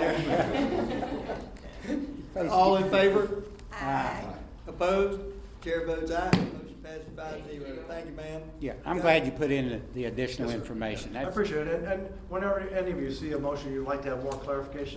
there. All in favor? aye. Opposed? Chair votes aye. Motion passes 5-0. Thank you, ma'am. Yeah, I'm glad you put in the additional information. I That's- appreciate it. And whenever any of you see a motion you'd like to have more clarification,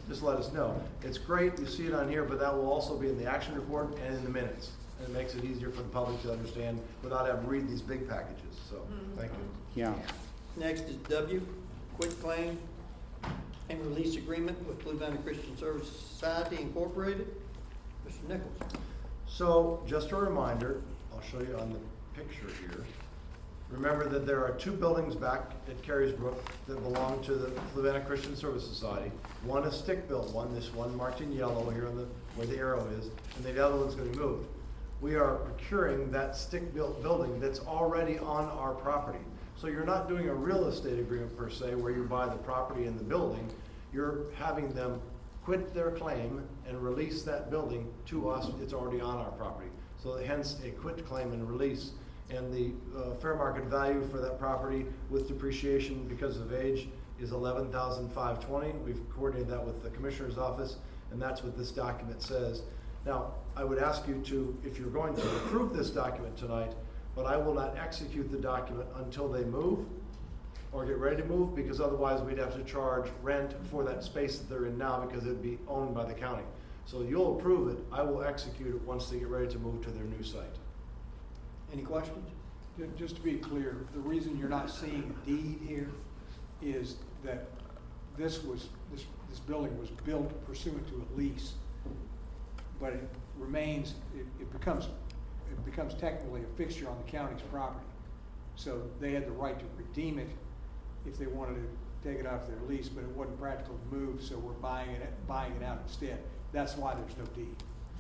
just let us know. It's great, you see it on here, but that will also be in the action report and in the minutes. And it makes it easier for the public to understand without having to read these big packages, so, thank you. Yeah. Next is W, quit claim and release agreement with Blue Valley Christian Service Society Incorporated. Mr. Nichols. So, just a reminder, I'll show you on the picture here. Remember that there are 2 buildings back at Carysbrook that belong to the Fluvanna Christian Service Society. One is stick-built one, this one marked in yellow here on the where the arrow is, and the other one's going to be moved. We are procuring that stick-built building that's already on our property. So you're not doing a real estate agreement per se where you buy the property and the building. You're having them quit their claim and release that building to us. It's already on our property. So hence a quit claim and release. And the fair market value for that property with depreciation because of age is $11,520. We've coordinated that with the Commissioner's office, and that's what this document says. Now, I would ask you to, if you're going to approve this document tonight, but I will not execute the document until they move or get ready to move, because otherwise we'd have to charge rent for that space that they're in now because it'd be owned by the county. So you'll approve it, I will execute it once they get ready to move to their new site. Any questions? Just to be clear, the reason you're not seeing a deed here is that this building was built pursuant to a lease, but it remains, it becomes technically a fixture on the county's property. So they had the right to redeem it if they wanted to take it off their lease, but it wasn't practical to move, so we're buying it out instead. That's why there's no deed.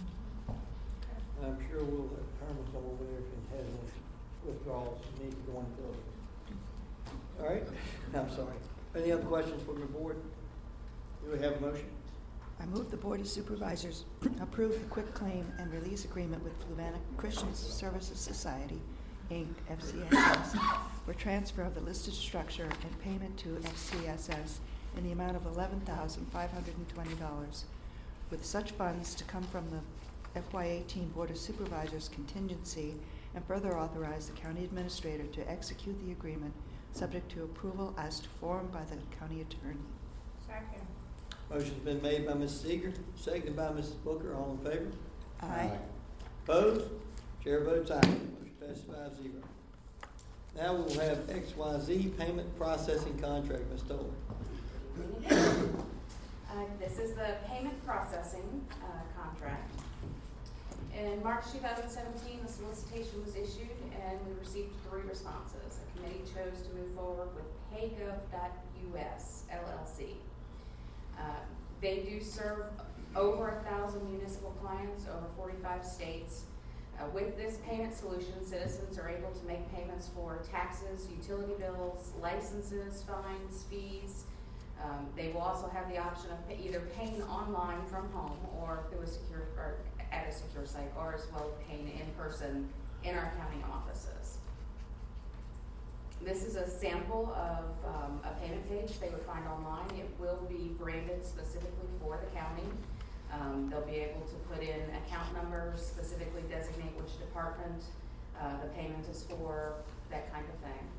I'm sure we'll let Herman come over there if he has any withdrawals and need to go into it. All right, I'm sorry. Any other questions from the board? Do we have a motion? I move the Board of Supervisors approve the quit claim and release agreement with Fluvanna Christian Services Society, Inc., FCSS, for transfer of the listed structure and payment to FCSS in the amount of $11,520, with such funds to come from the FY18 Board of Supervisors contingency, and further authorize the county administrator to execute the agreement subject to approval as to form by the county attorney. Second. Motion's been made by Mrs. Eager, seconded by Mrs. Booker. All in favor? Aye. Opposed? Chair votes aye. Motion passes 5-0. Now we'll have XYZ payment processing contract. Ms. Toller. This is the payment processing contract. In March 2017, the solicitation was issued and we received 3 responses. A committee chose to move forward with paygov.us, LLC. They do serve over 1,000 municipal clients, over 45 states. With this payment solution, citizens are able to make payments for taxes, utility bills, licenses, fines, fees. They will also have the option of either paying online from home or through a secure or at a secure site, or as well paying in person in our county offices. This is a sample of a payment page they would find online. It will be branded specifically for the county. They'll be able to put in account numbers, specifically designate which department the payment is for, that kind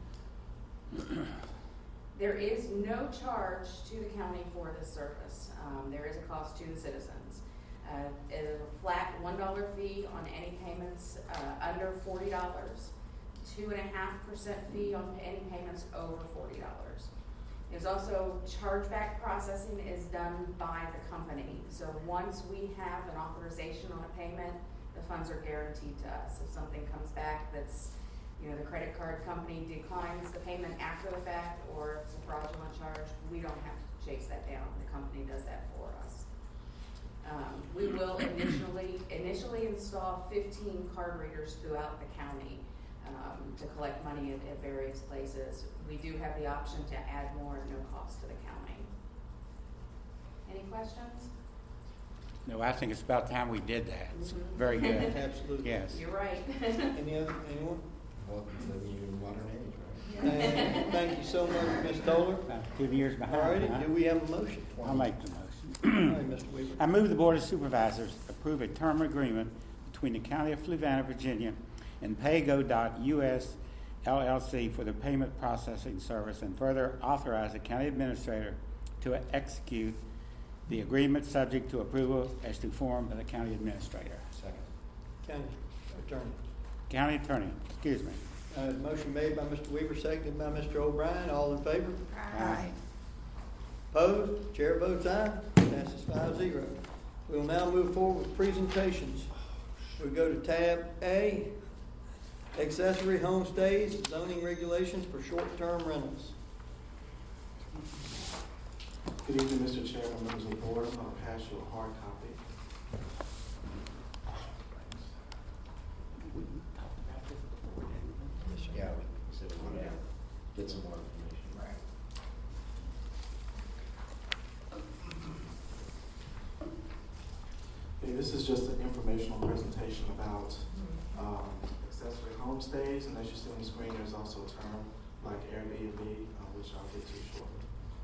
of thing. There is no charge to the county for this service. There is a cost to the citizens. It is a flat $1 fee on any payments under $40, 2.5% fee on any payments over $40. There's also chargeback processing is done by the company. So once we have an authorization on a payment, the funds are guaranteed to us. If something comes back that's, the credit card company declines the payment after the fact, or if it's a fraudulent charge, we don't have to chase that down. The company does that for us. We will initially install 15 card readers throughout the county to collect money at various places. We do have the option to add more at no cost to the county. Any questions? No, I think it's about time we did that. It's very good. Absolutely. Yes. You're right. Anyone? Welcome to the new modern age, right? And thank you so much, Ms. Toller. About 2 years behind. All righty, huh? do we have a motion? I'll make the motion. All right, Mr. Weaver. I move the Board of Supervisors approve a term agreement between the County of Fluvanna, Virginia and PayGo.us LLC for the payment processing service, and further authorize the county administrator to execute the agreement subject to approval as to form by the county administrator. County Attorney. County attorney, excuse me. Motion made by Mr. Weaver, seconded by Mr. O'Brien. All in favor? Aye. Opposed? Chair votes aye. Passes 5-0. We will now move forward with presentations. We go to tab A, accessory homestays, zoning regulations for short-term rentals. Good evening, Mr. Chairman, members of the board. I'm going to pass you a hard copy. Yeah, we said we wanted to get some more information. Right. Okay, this is just an informational presentation about accessory homestays, and as you see on the screen, there's also a term like Airbnb, which I'll get to shortly.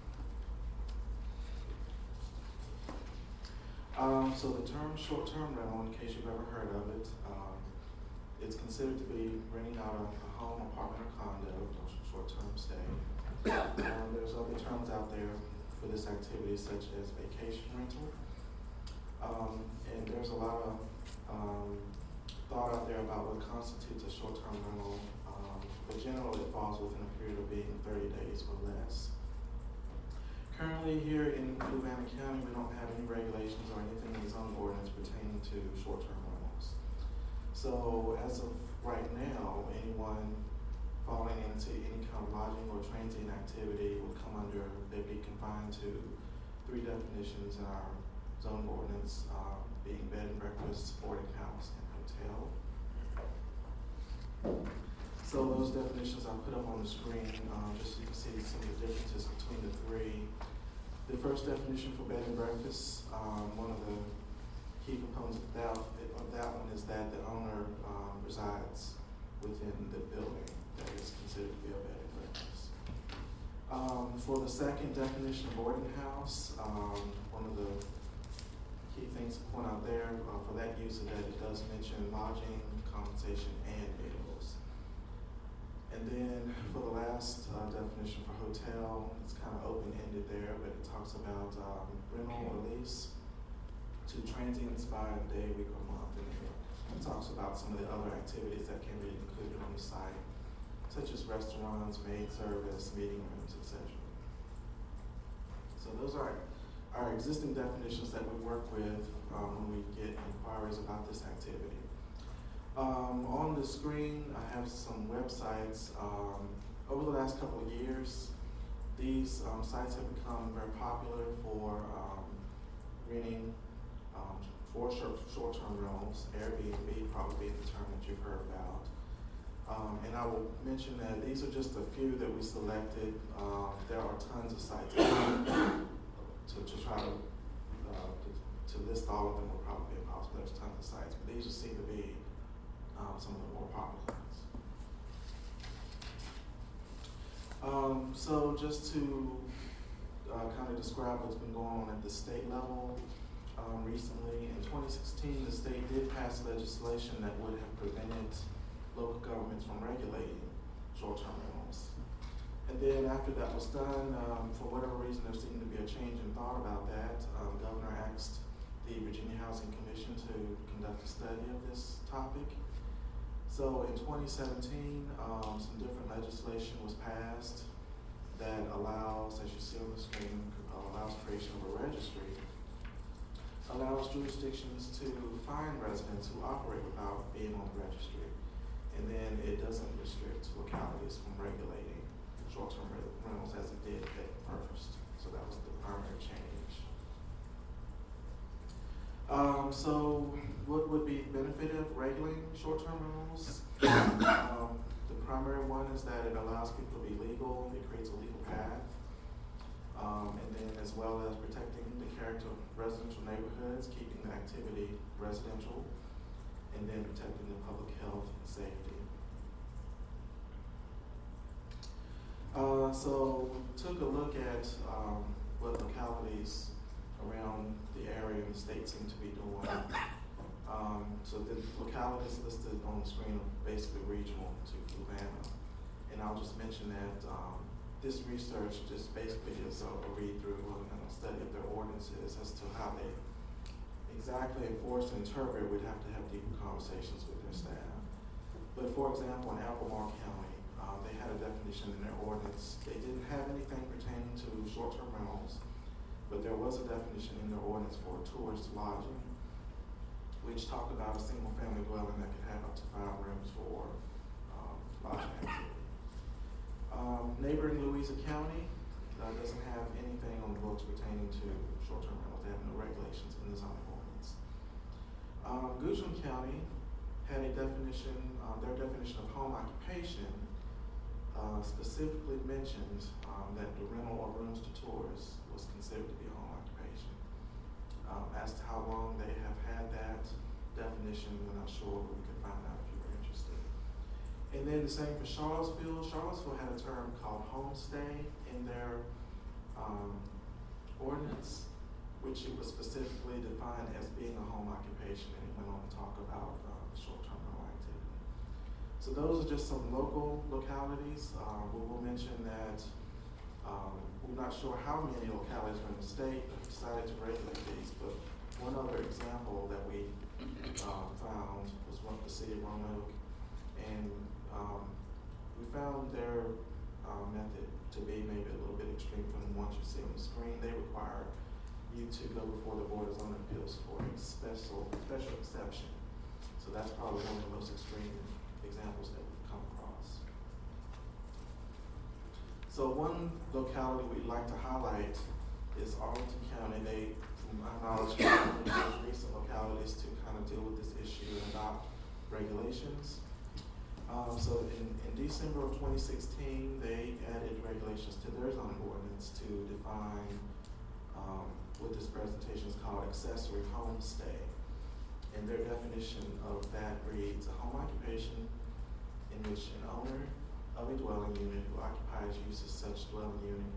So the term short-term rental, in case you've ever heard of it, it's considered to be renting out a home, apartment, or condo, short-term stay. There's other terms out there for this activity, such as vacation rental. And there's a lot of thought out there about what constitutes a short-term rental, but generally it falls within a period of being 30 days or less. Currently here in Fluvanna County, we don't have any regulations or anything in the zoning ordinance pertaining to short-term rentals. So as of right now, anyone falling into any kind of lodging or transient activity would come under, they'd be confined to 3 definitions in our zoning ordinance, being bed and breakfast, boarding house, and hotel. So those definitions I'll put up on the screen, just so you can see some of the differences between the 3. The first definition for bed and breakfast, one of the key components of that one is that the owner resides within the building that is considered to be a bed and breakfast. For the second definition, boarding house, one of the key things to point out there for that use is that it does mention lodging, compensation, and meals. And then for the last definition for hotel, it's kind of open-ended there, but it talks about rental or lease to transients by a day, week, or month. And it talks about some of the other activities that can be included on the site, such as restaurants, maid service, meeting rooms, etc. So those are our existing definitions that we work with when we get inquiries about this activity. On the screen, I have some websites. Over the last couple of years, these sites have become very popular for renting for short-term rentals. Airbnb probably being the term that you've heard about. And I will mention that these are just a few that we selected. There are tons of sites to try to list all of them will probably be impossible. There's tons of sites, but these just seem to be some of the more popular ones. So just to kind of describe what's been going on at the state level, recently in 2016, the state did pass legislation that would have prevented local governments from regulating short-term rentals. And then after that was done, for whatever reason, there seemed to be a change in thought about that. The governor asked the Virginia Housing Commission to conduct a study of this topic. So in 2017, some different legislation was passed that allows, as you see on the screen, allows creation of a registry, allows jurisdictions to fine residents who operate without being on the registry. And then it doesn't restrict localities from regulating short-term rentals as it did at first. So that was the primary change. So what would be benefit of regulating short-term rentals? The primary one is that it allows people to be legal. It creates a legal path. And then as well as protecting the character of residential neighborhoods, keeping the activity residential, and then protecting the public health and safety. So took a look at what localities around the area and the state seem to be doing. So the localities listed on the screen are basically regional to Fluvanna. And I'll just mention that this research just basically is a read-through and a study of their ordinances as to how they exactly enforce and interpret. We'd have to have deeper conversations with their staff. But for example, in Albemarle County, they had a definition in their ordinance. They didn't have anything pertaining to short-term rentals, but there was a definition in their ordinance for tourist lodging, which talked about a single-family dwelling that could have up to 5 rooms for lodging activity. Neighboring Louisa County doesn't have anything on the books pertaining to short-term rentals. They have no regulations in the zoning ordinance. Goochland County had a definition, their definition of home occupation specifically mentioned that the rental of rooms to tourists was considered to be a home occupation. As to how long they have had that definition, we're not sure, but we could find out if you were interested. And then the same for Charlottesville. Charlottesville had a term called homestay in their ordinance, which it was specifically defined as being a home occupation, and it went on to talk about short-term rental activity. So those are just some local localities. We will mention that we're not sure how many localities in the state decided to regulate these, but one other example that we found was one of the city of Roanoke, and we found their method to be maybe a little bit extreme from the ones you see on the screen. They require you to go before the Board of Zoning Appeals for a special exception. So that's probably one of the most extreme examples that we've come across. So one locality we'd like to highlight is Arlington County. They, from my knowledge, are one of the most recent localities to kind of deal with this issue and adopt regulations. So in December of 2016, they added regulations to their zoning ordinance to define what this presentation is called accessory homestay. And their definition of that reads: a home occupation in which an owner of a dwelling unit who occupies uses such dwelling unit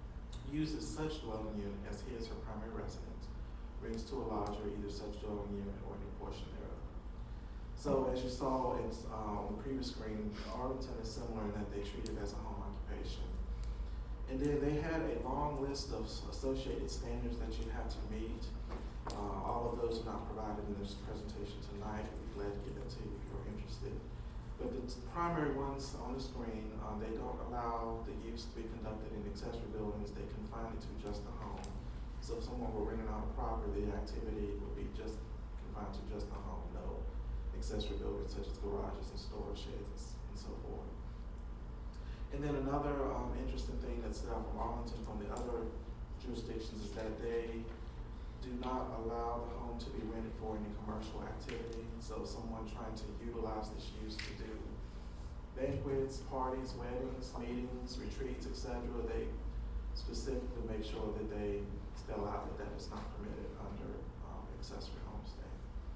as his or primary residence, brings to a lodger either such dwelling unit or any portion thereof. So as you saw on the previous screen, Arlington is similar in that they treat it as a home occupation. And then they had a long list of associated standards that you have to meet. All of those are not provided in this presentation tonight. We'd be glad to give that to you if you're interested. But the primary ones on the screen, they don't allow the use to be conducted in accessory buildings. They confine it to just the home. So if someone were renting out a property, the activity would be just confined to just the home, no accessory buildings such as garages and storage sheds and so forth. And then another interesting thing that's out from Arlington from the other jurisdictions is that they do not allow the home to be rented for any commercial activity. So someone trying to utilize this use to do banquets, parties, weddings, meetings, retreats, etc., they specifically make sure that they spell out that that is not permitted under accessory homestay.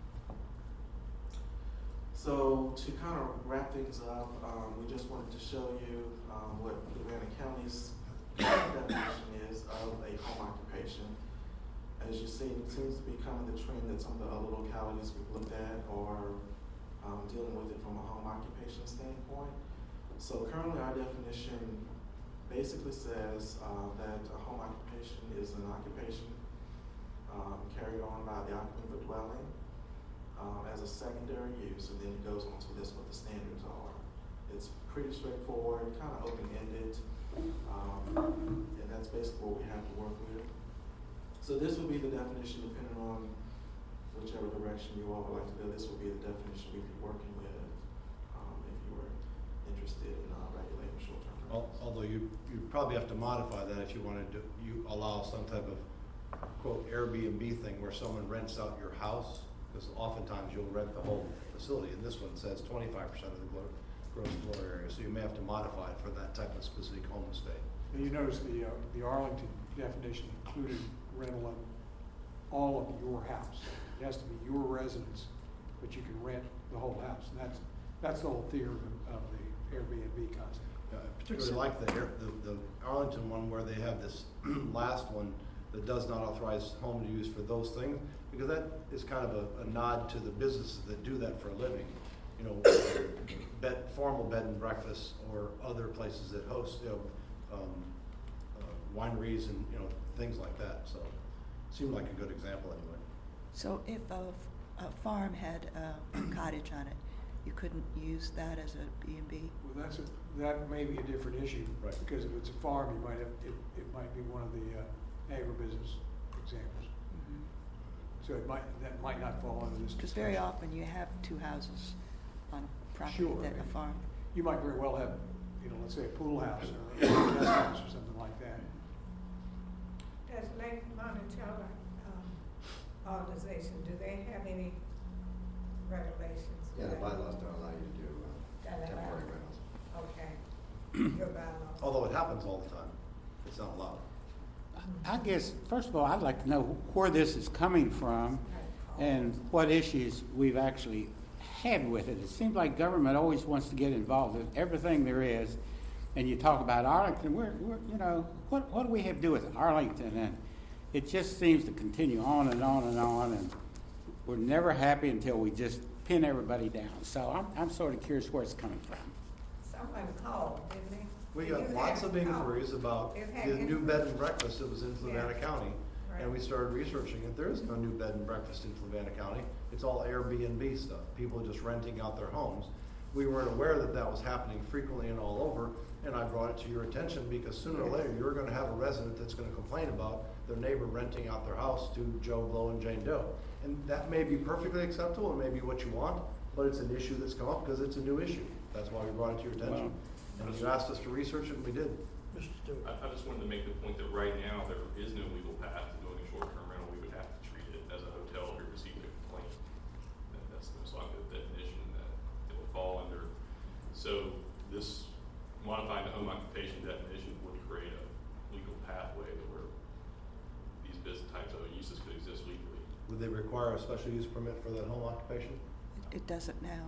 So to kind of wrap things up, we just wanted to show you what Fluvanna County's definition is of a home occupation. As you see, it seems to be kind of the trend that some of the other localities we've looked at are dealing with it from a home occupation standpoint. So currently our definition basically says that a home occupation is an occupation carried on by the occupant of a dwelling as a secondary use, and then it goes on to list what the standards are. It's pretty straightforward, kind of open-ended, and that's basically what we have to work with. So this would be the definition, depending on whichever direction you all would like to go. This would be the definition we'd be working with if you were interested in regulating short-term rentals. Although you probably have to modify that if you wanted to, you allow some type of quote Airbnb thing where someone rents out your house, because oftentimes you'll rent the whole facility, and this one says 25% of the gross floor area, so you may have to modify it for that type of specific homestay. You notice the Arlington definition included rental of all of your house. It has to be your residence, but you can rent the whole house, and that's the whole theory of the Airbnb concept. I particularly like the Arlington one where they have this last one that does not authorize home use for those things, because that is kind of a nod to the businesses that do that for a living. You know, formal bed and breakfast or other places that host wineries and, you know, things like that, so seemed like a good example anyway. So if a farm had a cottage on it, you couldn't use that as a B&B? Well, that may be a different issue. Right. Because if it's a farm, you might have, it might be one of the agribusiness examples. So that might not fall under this. Because very often you have two houses on a property Sure, that I mean, a farm. You might very well have, you know, let's say a pool house or a guest house or something like that. Does Lake Monticello, organization, do they have any regulations? Yeah, the bylaws don't allow you to do temporary rentals. Okay, your bylaws. Although it happens all the time, it's not allowed. I guess, first of all, I'd like to know where this is coming from and what issues we've actually had with it. It seems like government always wants to get involved in everything there is. And you talk about Arlington, we're you know, what do we have to do with Arlington? And it just seems to continue on and on and on, and we're never happy until we just pin everybody down. So I'm sort of curious where it's coming from. Someone called, didn't they? We Did got you lots have of inquiries called? about You've had the new inquiries? bed and breakfast that was in Fluvanna Yeah. County. Right. And we started researching it. There is no new bed and breakfast in Fluvanna County. It's all Airbnb stuff. People just renting out their homes. We weren't aware that that was happening frequently and all over, and I brought it to your attention because sooner or later you're gonna have a resident that's gonna complain about their neighbor renting out their house to Joe Blow and Jane Doe. And that may be perfectly acceptable, it may be what you want, but it's an issue that's come up because it's a new issue. That's why we brought it to your attention. And you asked us to research it, and we did. Mr. Stewart. I just wanted to make the point that right now, there is no legal path to doing a short-term rental. We would have to treat it as a hotel if we received a complaint. That's the most likely definition that it would fall under. So this modifying the home occupation definition would create a legal pathway to where these business types of uses could exist legally. Would they require a special use permit for that home occupation? It doesn't now.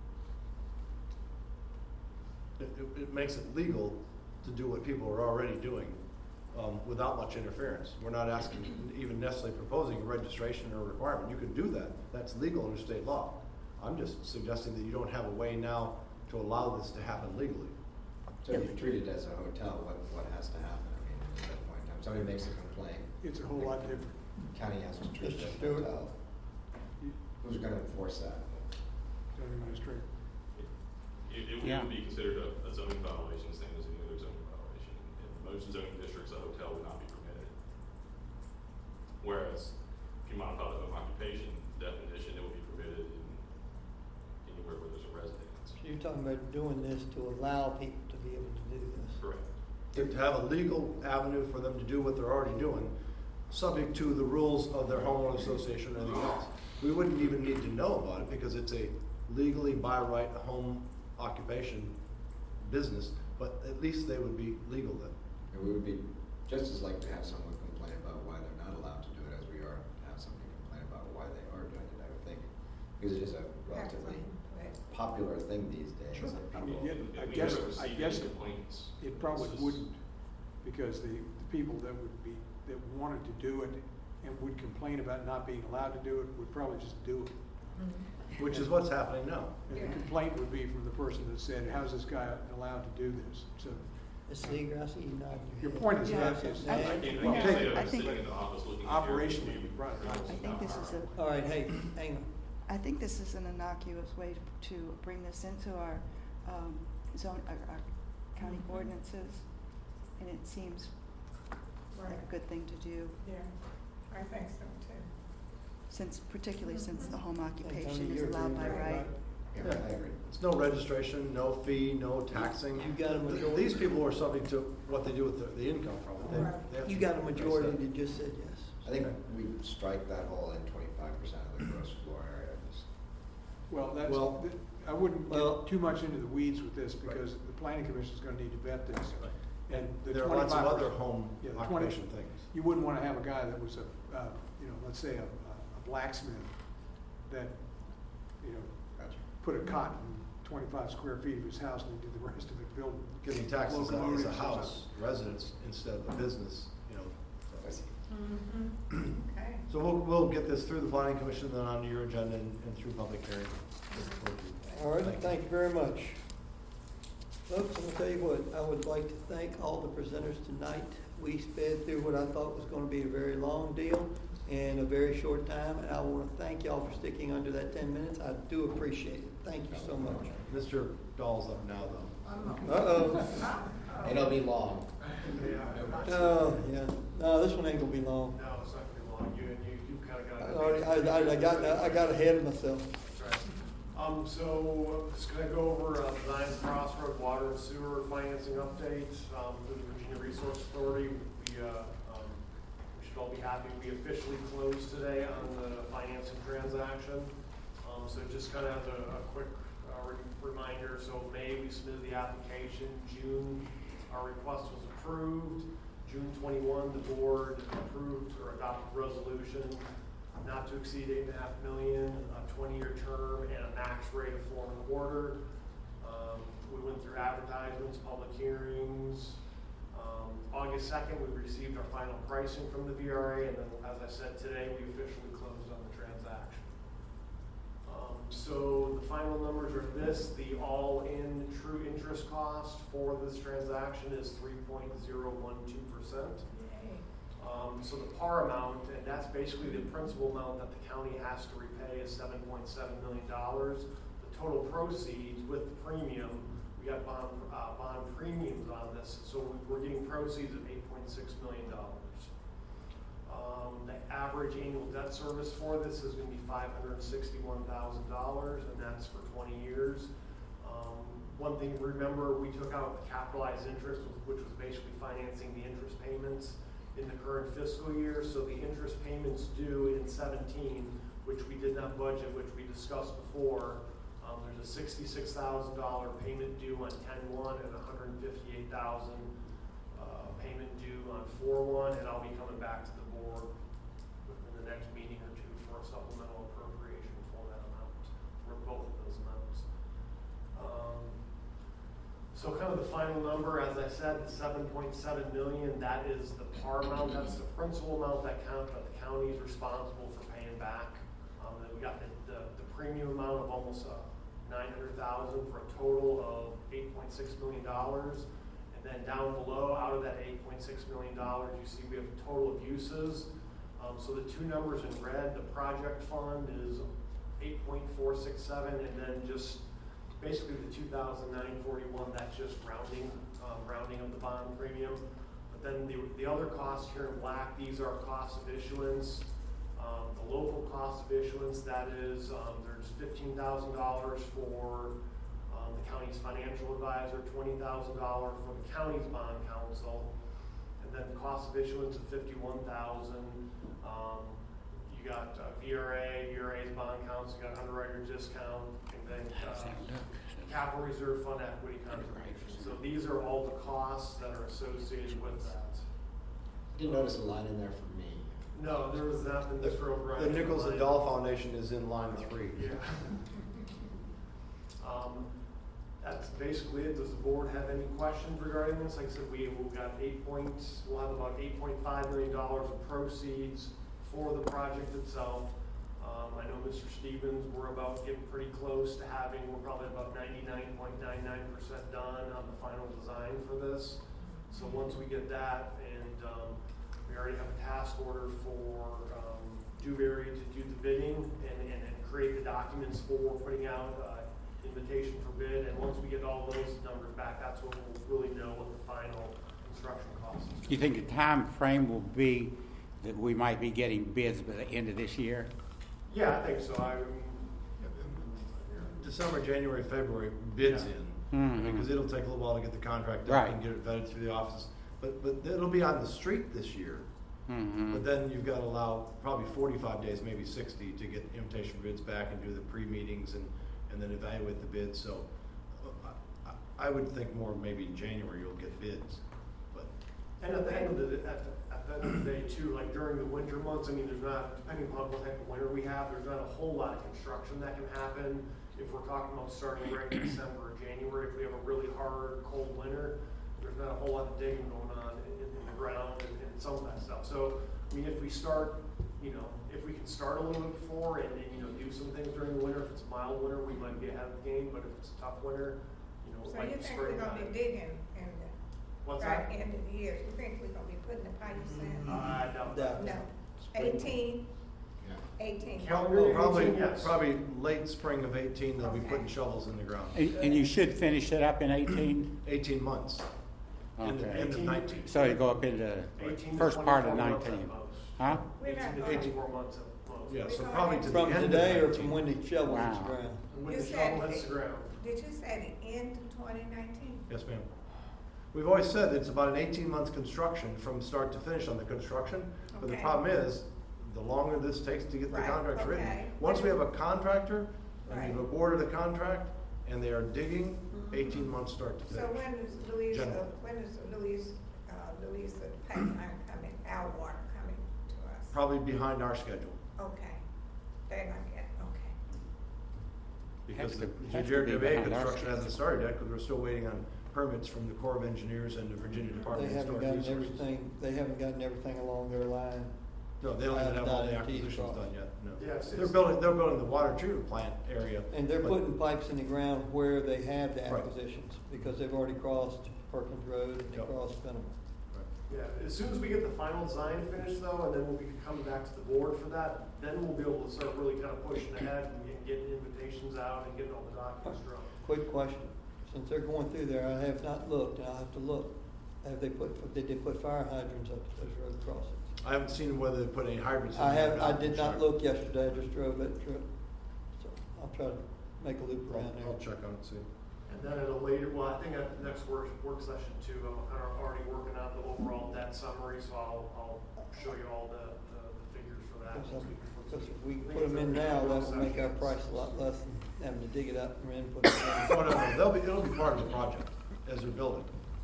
It makes it legal to do what people are already doing without much interference. We're not asking, even necessarily proposing a registration or requirement. You can do that. That's legal under state law. I'm just suggesting that you don't have a way now to allow this to happen legally. So if you treat it as a hotel, what has to happen? I mean, at that point in time, somebody makes a complaint, It's a whole lot different. county has to treat it Mr. as a Stewart? hotel. Who's gonna enforce that? Zoning administrator. It Yeah. would be considered a zoning violation, same as any other zoning violation. In most zoning districts, a hotel would not be permitted. Whereas, if you modify the home occupation definition, it would be permitted in anywhere where there's a residence. So you're talking about doing this to allow people to be able to do this? Correct. To have a legal avenue for them to do what they're already doing, subject to the rules of their homeowner association or anything else. We wouldn't even need to know about it because it's a legally by right home occupation business, but at least they would be legal then. And we would be just as likely to have someone complain about why they're not allowed to do it as we are to have somebody complain about why they are doing it, I would think. Because it is a relatively popular thing these days. Sure. that I mean, people- yeah, I We guess, never I received guess any complaints. it probably This is- wouldn't, because the people that wanted to do it and would complain about not being allowed to do it would probably just do it. Which is what's happening now. And the complaint would be from the person that said, how's this guy allowed to do this? So Ms. Seeger, I see you nodding your head. point is You that have is, something to I add? can't, Well, I take can't say it. I I was think- sitting in the office looking at Operationally, Airbnb right, right. rentals I think this is about a, All right, hey, hang on. I think this is an innocuous way to bring this into our zone, our county ordinances, and it seems like a good thing to do, Yeah, I think so too. particularly since the home Hey, occupation Tony, is you're allowed by agreeing, right. Yeah, I agree. It's no registration, no fee, no taxing. You got a majority. These people are subject to what they do with the income from it. They have to You got a face majority that. that just said yes. I think we strike that whole in 25% of the gross floor area. well, Well- I wouldn't Well- get too much into the weeds with this because the planning commission is gonna need to vet this. And the There are lots of 25% other home yeah, the occupation things. You wouldn't wanna have a guy that was let's say a blacksmith that, Gotcha. put a cot in 25 square feet of his house and he did the rest of it building. Getting taxes as locomotives a or house, residence instead of a business, I see. Okay. So we'll get this through the planning commission, then onto your agenda and through public hearing. All right, thank you very much. Folks, I'm gonna tell you what, I would like to thank all the presenters tonight. We sped through what I thought was gonna be a very long deal in a very short time, and I wanna thank y'all for sticking under that 10 minutes. I do appreciate it. Thank you so much. Mr. Dahl's up now, though. Uh-oh. It'll be long. Oh, yeah. No, this one ain't gonna be long. No, it's not gonna be long. You kind of got I it. already, I got ahead of myself. That's right. So, just gonna go over Design Crossroad Water and Sewer Financing Update through the Virginia Resource Authority. We should all be happy. We officially closed today on the financing transaction. So just kind of as a quick reminder, so May we submitted the application, June our request was approved, June 21 the board approved or adopted resolution not to exceed $8.5 million, a 20-year term, and a max rate of 4.25. We went through advertisements, public hearings. August 2nd, we received our final pricing from the VRA, and then, as I said today, we officially closed on the transaction. So the final numbers are this: the all-in true interest cost for this transaction is 3.012%. So the par amount, and that's basically the principal amount that the county has to repay, is $7.7 million. The total proceeds with the premium, we got bond premiums on this, so we're getting proceeds of $8.6 million. The average annual debt service for this is going to be $561,000, and that's for 20 years. One thing to remember, we took out the capitalized interest, which was basically financing the interest payments in the current fiscal year. So the interest payments due in 17, which we did not budget, which we discussed before, there's a $66,000 payment due on 10/1 and $158,000 payment due on 4/1, and I'll be coming back to the board within the next meeting or two for a supplemental appropriation for that amount, for both of those amounts. So kind of the final number, as I said, the $7.7 million, that is the par amount, that's the principal amount that the county is responsible for paying back. Then we got the premium amount of almost $900,000 for a total of $8.6 million. And then down below, out of that $8.6 million, you see we have a total of uses. So the two numbers in red, the project fund is 8.467, and then just basically the 2009-41, that's just rounding of the bond premium. But then the other costs here in black, these are costs of issuance. The local cost of issuance, that is, there's $15,000 for the county's financial advisor, $20,000 for the county's bond counsel, and then the cost of issuance of $51,000. You got VRA's bond counsel, you got underwriter discount, and then capital reserve fund equity contribution. So these are all the costs that are associated with that. Didn't notice a line in there for me. No, there was not in this real bright. The Nichols and Dahl Foundation is in line 3. Yeah. That's basically it. Does the board have any questions regarding this? Like I said, we'll have about $8.5 million of proceeds for the project itself. I know Mr. Stevens, we're about getting pretty close to we're probably about 99.99% done on the final design for this. So once we get that, and we already have a task order for Dewberry to do the bidding and create the documents for putting out invitation for bid. And once we get all those numbers back, that's when we'll really know what the final construction cost is. Do you think the time frame will be that we might be getting bids by the end of this year? Yeah, I think so. December, January, February, bids in. Because it'll take a little while to get the contract done and get it vetted through the offices. But it'll be on the street this year. But then you've got to allow probably 45 days, maybe 60, to get invitation bids back and do the pre-meetings and then evaluate the bids. So I would think more maybe in January you'll get bids. And at the end of the day too, like during the winter months, I mean, there's not, depending upon what type of winter we have, there's not a whole lot of construction that can happen. If we're talking about starting right in December or January, if we have a really hard, cold winter, there's not a whole lot of digging going on in the ground and some of that stuff. So, I mean, if we start, if we can start a little bit before and do some things during the winter, if it's a mild winter, we might be ahead of the game. But if it's a tough winter, know, So like you think spring. we're gonna be digging in the, What's right that? end of the year? You think we're gonna be putting the pipes in? I doubt that. No, 18? 18. Calendar Probably, 18, yes. probably late spring of 18, they'll be Okay. putting shovels in the ground. And you should finish it up in 18? 18 months. End Okay. of 19. So you go up into 18 to first part of 24 months at 19? most. Huh? We're not 18 to gonna- 24 months at most. Yeah, so We're probably going to the From end of today or 19. from when the shovel hits Wow. the ground? When You the said shovel hits the ground. Did you say the end of 2019? Yes, ma'am. We've always said it's about an 18-month construction from start to finish on the construction. But the Okay. problem is, the longer this takes to get the Right, contracts written. okay. Once we have a contractor, and Right. we've awarded a contract, and they are digging, 18 months start to So finish. when is Louisa, General. Louisa pipeline coming, our water coming to us? Probably behind our schedule. Okay, they're not yet, okay. Because Has the to- has to Jared be Dubé behind our construction schedule. hasn't started yet, because we're still waiting on permits from the Corps of Engineers and the Virginia They Department of haven't Historic gotten Resources. everything, they haven't gotten everything along their line. No, they don't even have all the Dotted T's acquisitions crossed. done yet, no. Yes, They're it's- building the water treatment plant area. And they're but- putting pipes in the ground where they have the Right. acquisitions, because they've already crossed Perkins Road and they Yep. crossed Venable. Yeah, as soon as we get the final design finished though, and then we'll be coming back to the board for that, then we'll be able to start really kind of pushing ahead and getting invitations out and getting all the documents drawn. Quick question, since they're going through there, I have not looked, and I'll have to look. Did they put fire hydrants up those road crossings? I haven't seen whether they put any hybrids in I there. have, I did not look yesterday, I just drove that trip. So I'll try to make a loop around there. I'll check on it, see. And then at a later, well, I think at the next work session too, I'm kind of already working on the overall debt summary, so I'll show you all the figures for that. Because if we put them in now, that'll make our price a lot less than having to dig it up and then put it Oh, no, it'll be part of the project as they're building.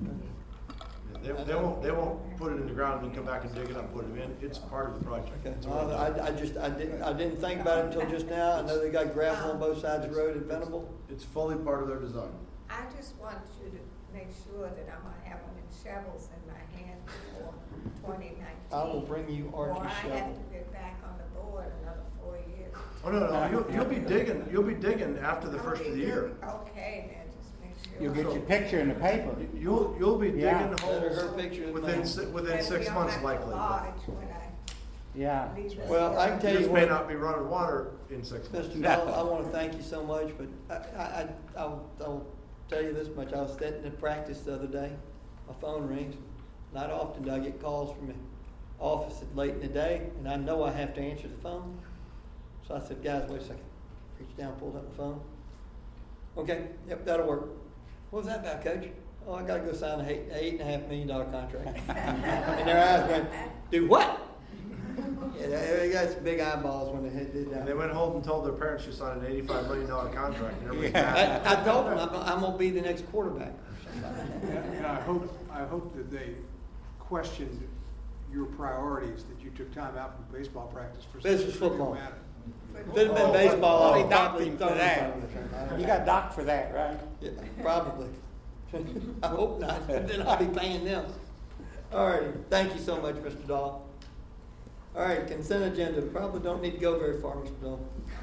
They won't put it in the ground and then come back and dig it up and put it in. It's part of the project. Okay, It's already done. I didn't think about it until just now. I know they got gravel on both sides of the road at Venable. It's fully part of their design. I just want you to make sure that I'm gonna have one of them shovels in my hand before 2019. I will bring you Or I Archie's have shovel. to get back on the board another 4 years. Oh, no, you'll be digging after the first of the year. Okay, then, just make sure. You'll get your picture in the paper. You'll be Yeah. digging Better her holes picture than within, mine. within 6 months likely. but Lodge when I Yeah. leave this Well, I world. can tell You you just may what, not be running water in 6 months. Mr. Bell, I want to thank you so much, but I'll tell you this much. I was sitting in practice the other day. My phone rings. Not often do I get calls from the office at late in the day, and I know I have to answer the phone. So I said, guys, wait a second. Reached down, pulled up the phone. Okay, yep, that'll work. What was that about, Coach? Oh, I got to go sign a $8.5 million contract. And their eyes went, do what? Yeah, they got some big eyeballs when they did that. And they went home and told their parents you signed an $85 million contract and everybody's happy. I told them I'm going to be the next quarterback. And I hope that they questioned your priorities, that you took time out from baseball practice for. This is such a critical football. matter. If it had been baseball, They I'd docked probably him thrown for him that. something. You got docked for that, right? Yeah, probably. I hope not, then I'll be paying them. All right, thank you so much, Mr. Dahl. All right, consent agenda, probably don't need to go very far, Mr. Dahl.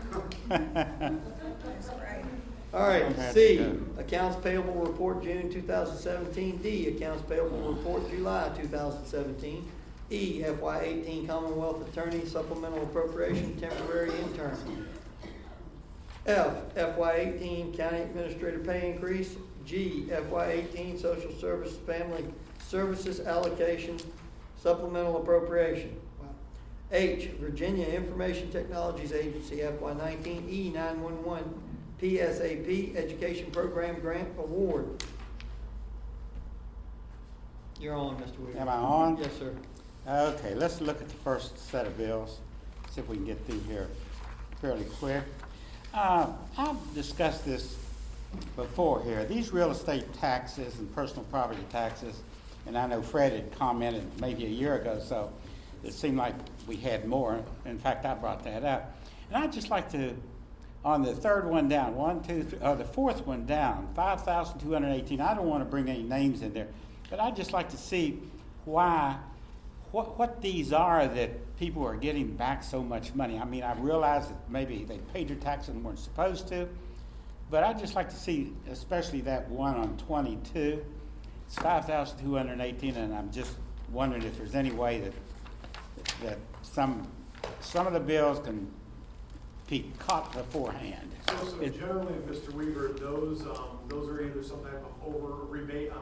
That's right. All right, Okay. C, accounts payable report June 2017. D, accounts payable report July 2017. E, FY18 Commonwealth Attorney supplemental appropriation temporary intern. F, FY18 County Administrator pay increase. G, FY18 Social Service Family Services allocation supplemental appropriation. H, Virginia Information Technologies Agency FY19 E 911 PSAP Education Program Grant Award. You're on, Mr. Williams. Am I on? Yes, sir. Okay, let's look at the first set of bills, see if we can get through here fairly quick. I've discussed this before here. These real estate taxes and personal property taxes, and I know Fred had commented maybe a year ago, so it seemed like we had more. In fact, I brought that up. And I'd just like to, on the third one down, the fourth one down, 5,218. I don't want to bring any names in there, but I'd just like to see why, what these are that people are getting back so much money. I mean, I realize that maybe they paid their taxes and weren't supposed to, But I'd just like to see, especially that one on 22, it's 5,218, and I'm just wondering if there's any way that some of the bills can be caught beforehand. So generally, Mr. Weaver, those are either some type of rebate,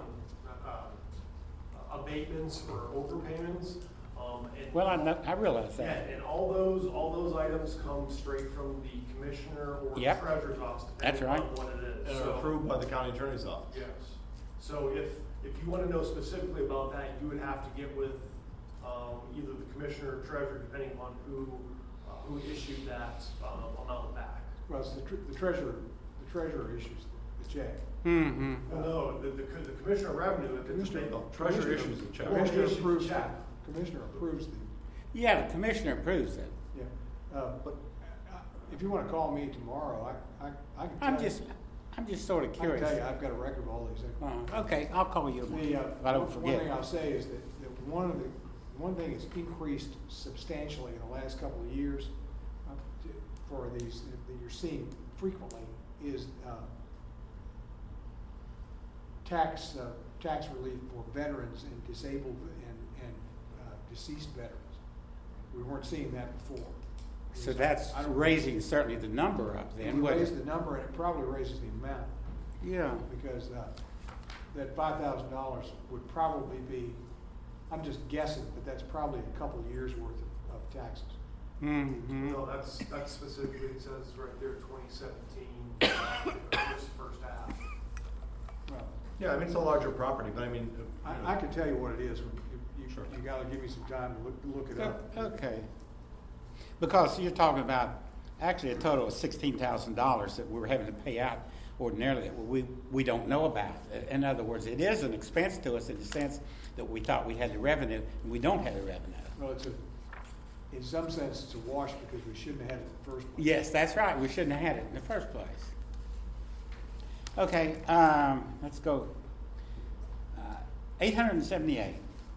abatements or overpayments. Well, I realize Yeah, that. and all those items come straight from the commissioner or Yep. treasurer's office, That's depending on right. what it is. And are approved by the county attorney's office. Yes. So if you want to know specifically about that, you would have to get with either the commissioner or treasurer, depending on who issued that amount back. Well, it's the treasurer issues the check. Mm-hmm. Well, no, the commissioner of revenue, if it's Commissioner, Treasurer issues the check. Commissioner issues the approves check. Commissioner approves the, Yeah, the commissioner approves it. yeah. But if you want to call me tomorrow, I can tell you. I'm just sort of I can curious. tell you, I've got a record of all these things. Okay, I'll call you tomorrow, if I don't One forget. thing I'll say is that one thing that's increased substantially in the last couple of years for these that you're seeing frequently is tax relief for veterans and disabled and deceased veterans. We weren't seeing that before. So that's raising certainly the number up then. We wouldn't raised it? the number, and it probably raises the amount. Yeah. Because that $5,000 would probably be, I'm just guessing, but that's probably a couple of years worth of taxes. Mm-hmm. No, that's specifically, it says right there, 2017, this first half. Well, Yeah, I mean, it's a larger property, but I mean. I can tell you what it is. You gotta give me some time to look it up. Okay. Because you're talking about actually a total of $16,000 that we're having to pay out ordinarily that we don't know about. In other words, it is an expense to us in the sense that we thought we had the revenue and we don't have the revenue. Well, in some sense, it's a wash because we shouldn't have had it in the first place. Yes, that's right. We shouldn't have had it in the first place. Okay, let's go. 878.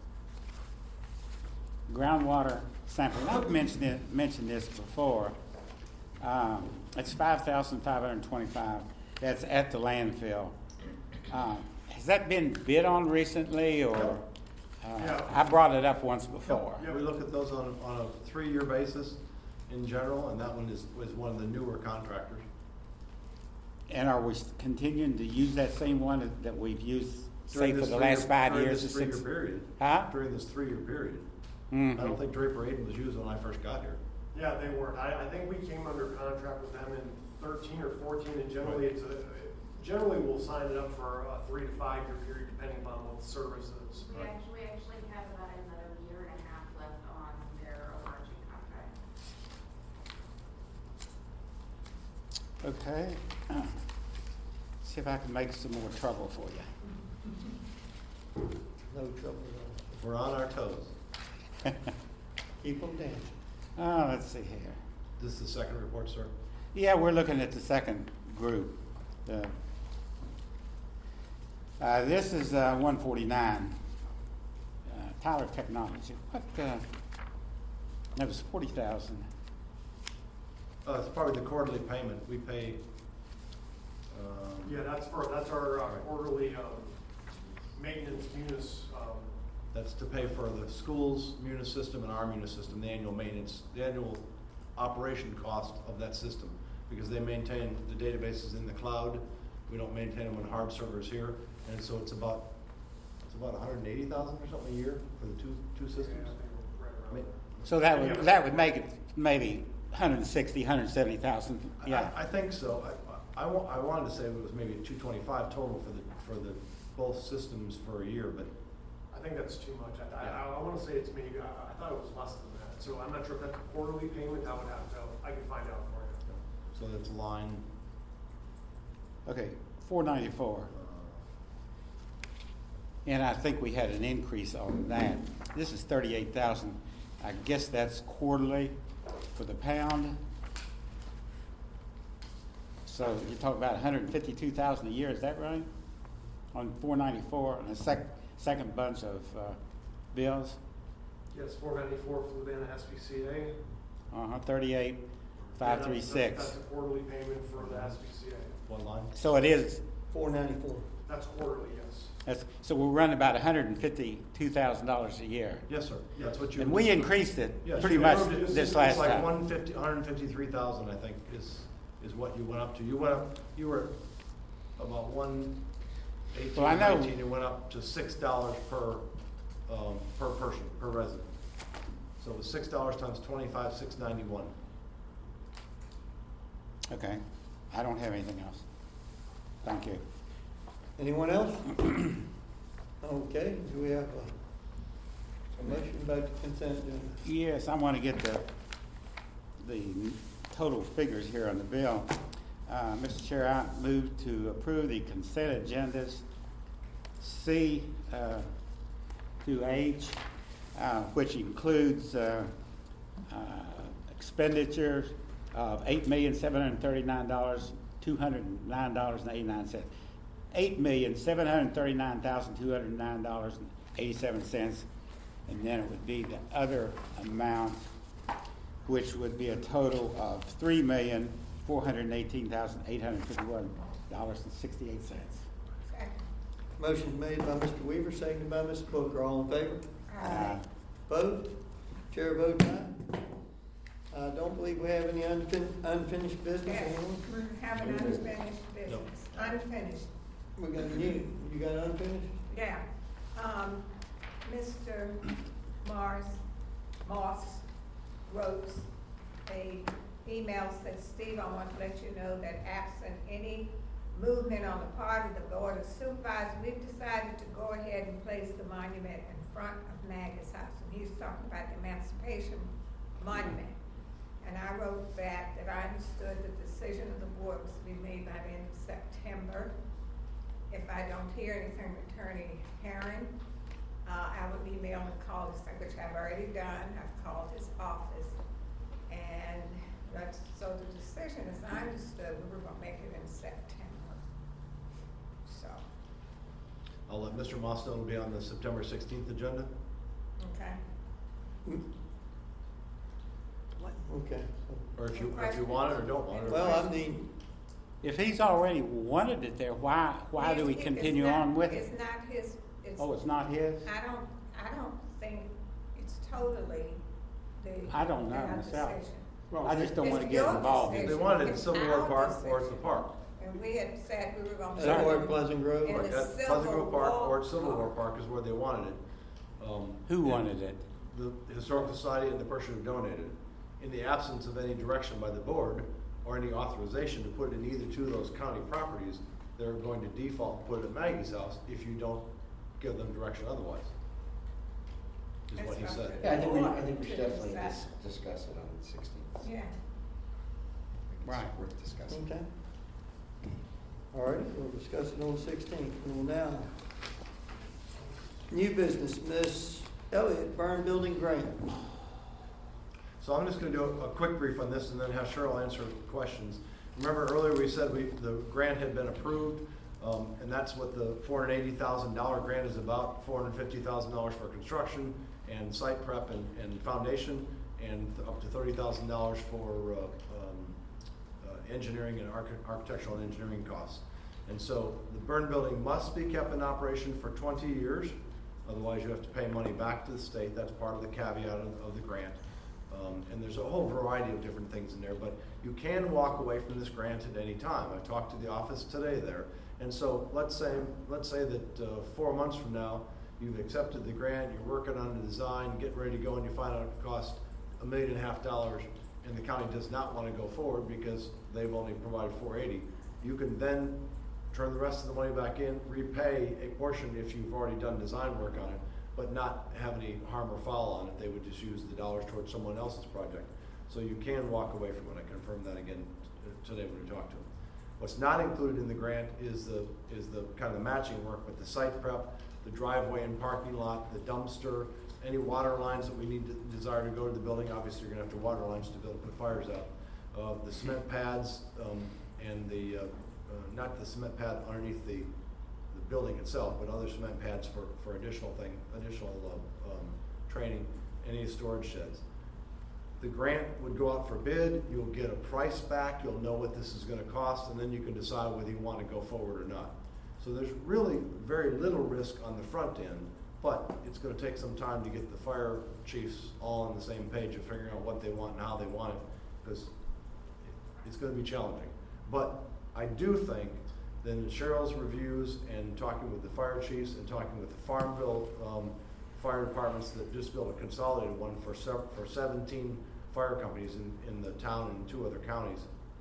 Groundwater sampling. I've mentioned this before. It's 5,525. That's at the landfill. Has that been bid on recently, or I brought it up once before? Yeah, we look at those on a 3-year basis in general, and that one was one of the newer contractors. And are we continuing to use that same one that we've used, say, During for this the last 5 during years or this 6? 3-year period. Huh? During this 3-year period. Mm-hmm. I don't think Draper Aiden was used when I first got here. Yeah, they weren't. I think we came under contract with them in 13 or 14, and generally generally we'll sign it up for a 3 to 5 year period, depending upon what the service is. We actually have about another year and a half left on their overarching contract. Okay. See if I can make some more trouble for you. No trouble We're on our toes. at all. Keep them down. Let's see here. This is the second report, sir? Yeah, we're looking at the second group. This is 149. Tyler Technology. What? That was 40,000. It's probably the quarterly payment. We pay. Yeah, that's our quarterly maintenance munis. That's to pay for the school's munis system and our munis system, the annual maintenance, the annual operation cost of that system, because they maintain the databases in the cloud. We don't maintain them on hard servers here, and so it's about 180,000 or something a year for the two systems. So that would make it maybe 160, 170,000. Yeah. I think so. I wanted to say it was maybe 225 total for the both systems for a year, but I think that's too much. I want to say it's maybe, I thought it was less than that. So I'm not sure if that's a quarterly payment. I can find out for you. so that's line. Okay, 494. And I think we had an increase on that. This is 38,000. I guess that's quarterly for the pound. So you're talking about 152,000 a year, is that right? On 494, and a second bunch of bills. Yes, 494 Fluvanna SPCA. 38,536. That's a quarterly payment for the SPCA. What line? So it is, $494. That's quarterly, yes. so we're running about $152,000 a year. Yes, sir. Yeah, that's what you. And we increased it Yes, pretty you much approved it. this last It's like time. 153,000, I think, is what you went up to. You were about 118, Well, I know- 19, you went up to $6 per person, per resident. So it was $6 times 25, $691. Okay, I don't have anything else. Thank you. Anyone else? Okay, do we have a motion about the consent agenda? Yes, I want to get the total figures here on the bill. Mr. Chair, I move to approve the consent agendas C through H, which includes expenditures of $8,739,209.89. $8,739,209.87, and then it would be the other amount, which would be a total of $3,418,851.68. Motion made by Mr. Weaver, seconded by Mr. Booker. All in favor? Opposed? Chair votes aye. I don't believe we have any unfinished business. Yes, Anyone? we have an unfinished business, unfinished. We got you got unfinished? Yeah, Mr. Moss wrote a email, said, Steve, I want to let you know that absent any movement on the part of the Board of Supervisors, we've decided to go ahead and place the monument in front of Maggie's house. And he's talking about the Emancipation Monument. And I wrote back that I understood the decision of the board was to be made by the end of September. If I don't hear anything from Attorney Herron, I will email and call his, which I've already done. I've called his office. And that's, so the decision, as I understood, we were going to make it in September. So, I'll let Mr. Moss know it'll be on the September 16th agenda. okay. What? Okay. Or if you want it or don't want it. Well, I mean, If he's already wanted it there, why do we continue on with it? It's not his, Oh, it's not his? I don't think it's totally I don't know our myself. decision. I just don't It's want to get your involved in They it. decision. wanted it in It's Civil War our Park or at the decision. park. And we had said we were going to. or Pleasant Grove. In At the Pleasant Civil Grove Park War or at Civil War Park is where they wanted it. Who wanted it? The Historical Society and the person who donated. In the absence of any direction by the board or any authorization to put it in either two of those county properties, they're going to default and put it at Maggie's house if you don't give them direction otherwise. Is what he said. Yeah, I think we should definitely discuss it on the 16th. Yeah. Right. It's worth discussing. Okay. All right, we'll discuss it on the 16th. We'll now, new business, Miss Elliott, Burn Building Grant. So I'm just going to do a quick brief on this and then have Cheryl answer questions. Remember earlier we said the grant had been approved, and that's what the $480,000 grant is about, $450,000 for construction and site prep and foundation, and up to $30,000 for engineering and architectural and engineering costs. And so the burn building must be kept in operation for 20 years, otherwise you have to pay money back to the state. That's part of the caveat of the grant. And there's a whole variety of different things in there, but you can walk away from this grant at any time. I talked to the office today there. And so let's say that 4 months from now, you've accepted the grant, you're working on the design, getting ready to go, and you find out it costs $1.5 million, and the county does not want to go forward because they've only provided $480,000. You can then turn the rest of the money back in, repay a portion if you've already done design work on it, but not have any harm or foul on it. They would just use the dollars towards someone else's project. So you can walk away from it. I confirmed that again today when we talked to them. What's not included in the grant is the kind of the matching work, but the site prep, the driveway and parking lot, the dumpster, any water lines that we need to desire to go to the building. Obviously, you're going to have to water lines to be able to put fires out. The cement pads and the not the cement pad underneath the building itself, but other cement pads for additional training, any storage sheds. The grant would go out for bid, you'll get a price back, you'll know what this is gonna cost, and then you can decide whether you wanna go forward or not. So there's really very little risk on the front end, but it's gonna take some time to get the fire chiefs all on the same page of figuring out what they want and how they want it, because it's gonna be challenging. But I do think that in Cheryl's reviews and talking with the fire chiefs and talking with the Farmville fire departments that just built a consolidated one for 17 fire companies in the town and 2 other counties.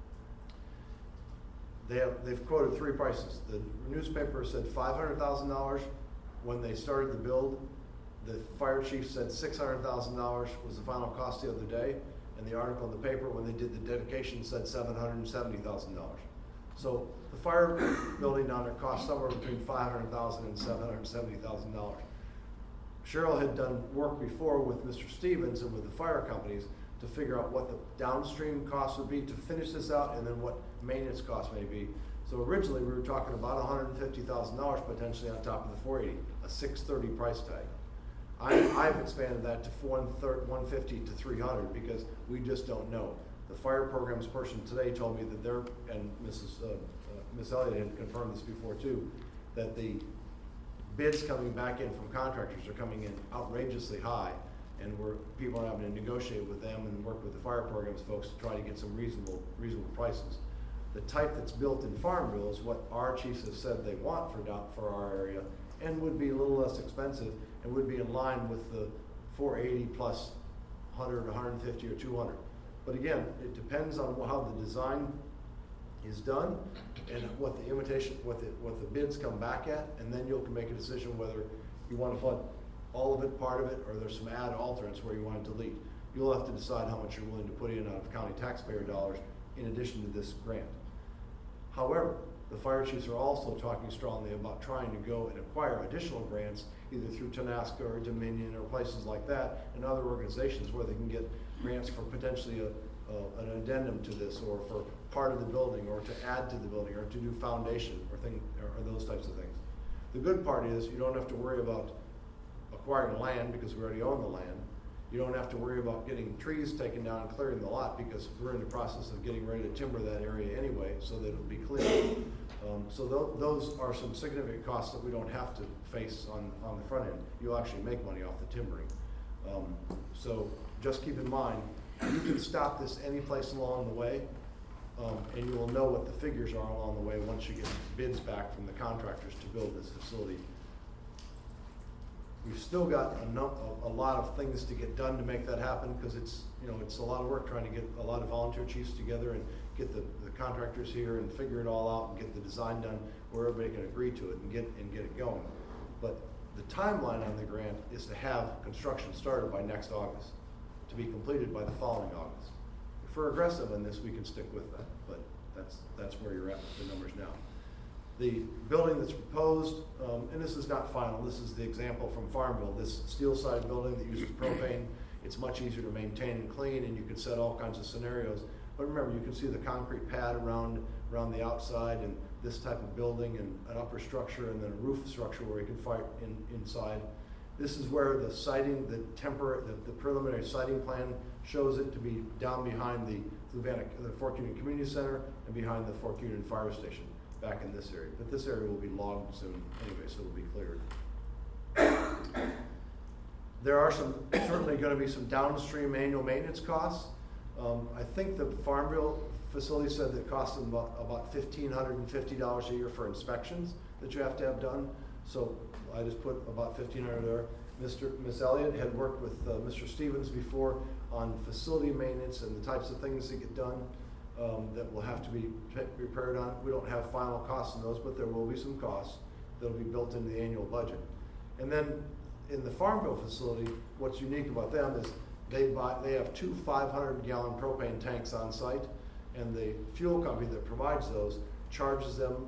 They've quoted 3 prices. The newspaper said $500,000 when they started the build. The fire chief said $600,000 was the final cost the other day, and the article in the paper when they did the dedication said $770,000. So the fire building down there cost somewhere between $500,000 and $770,000. Cheryl had done work before with Mr. Stevens and with the fire companies to figure out what the downstream costs would be to finish this out, and then what maintenance costs may be. So originally we were talking about $150,000 potentially on top of the 480, a $630 price tag. I've expanded that to $150 to $300 because we just don't know. The fire programs person today told me that they're, and Miss Elliott had confirmed this before too, that the bids coming back in from contractors are coming in outrageously high, and people are having to negotiate with them and work with the fire programs folks to try to get some reasonable prices. The type that's built in Farmville is what our chiefs have said they want for our area, and would be a little less expensive and would be in line with the 480 plus 100, 150, or 200. But again, it depends on how the design is done and what the bids come back at, and then you'll make a decision whether you want to fund all of it, part of it, or there's some add alternates where you want to delete. You'll have to decide how much you're willing to put in out of county taxpayer dollars in addition to this grant. However, the fire chiefs are also talking strongly about trying to go and acquire additional grants, either through Tenaska or Dominion or places like that, and other organizations where they can get grants for potentially an addendum to this, or for part of the building, or to add to the building, or to do foundation, or those types of things. The good part is you don't have to worry about acquiring land because we already own the land. You don't have to worry about getting trees taken down and clearing the lot because we're in the process of getting ready to timber that area anyway so that it'll be clear. So those are some significant costs that we don't have to face on the front end. You'll actually make money off the timbering. So just keep in mind, you can stop this any place along the way, and you will know what the figures are along the way once you get bids back from the contractors to build this facility. We've still got a lot of things to get done to make that happen, because it's a lot of work trying to get a lot of volunteer chiefs together and get the contractors here and figure it all out and get the design done where everybody can agree to it and get it going. But the timeline on the grant is to have construction started by next August, to be completed by the following August. If we're aggressive on this, we can stick with that, but that's where you're at with the numbers now. The building that's proposed, and this is not final, this is the example from Farmville, this steel-sided building that uses propane. It's much easier to maintain and clean, and you can set all kinds of scenarios. But remember, you can see the concrete pad around the outside, and this type of building, and an upper structure, and then a roof structure where you can fight inside. This is where the siding, the preliminary siding plan shows it to be down behind the Fork Union Community Center and behind the Fork Union Fire Station, back in this area. But this area will be logged soon anyway, so it'll be cleared. There are certainly going to be some downstream annual maintenance costs. I think the Farmville facility said that it costs them about $1,550 a year for inspections that you have to have done. So I just put about $1,500 there. Miss Elliott had worked with Mr. Stevens before on facility maintenance and the types of things that get done that will have to be repaired on. We don't have final costs in those, but there will be some costs that will be built into the annual budget. And then in the Farmville facility, what's unique about them is they have 2 500-gallon propane tanks on site, and the fuel company that provides those charges them,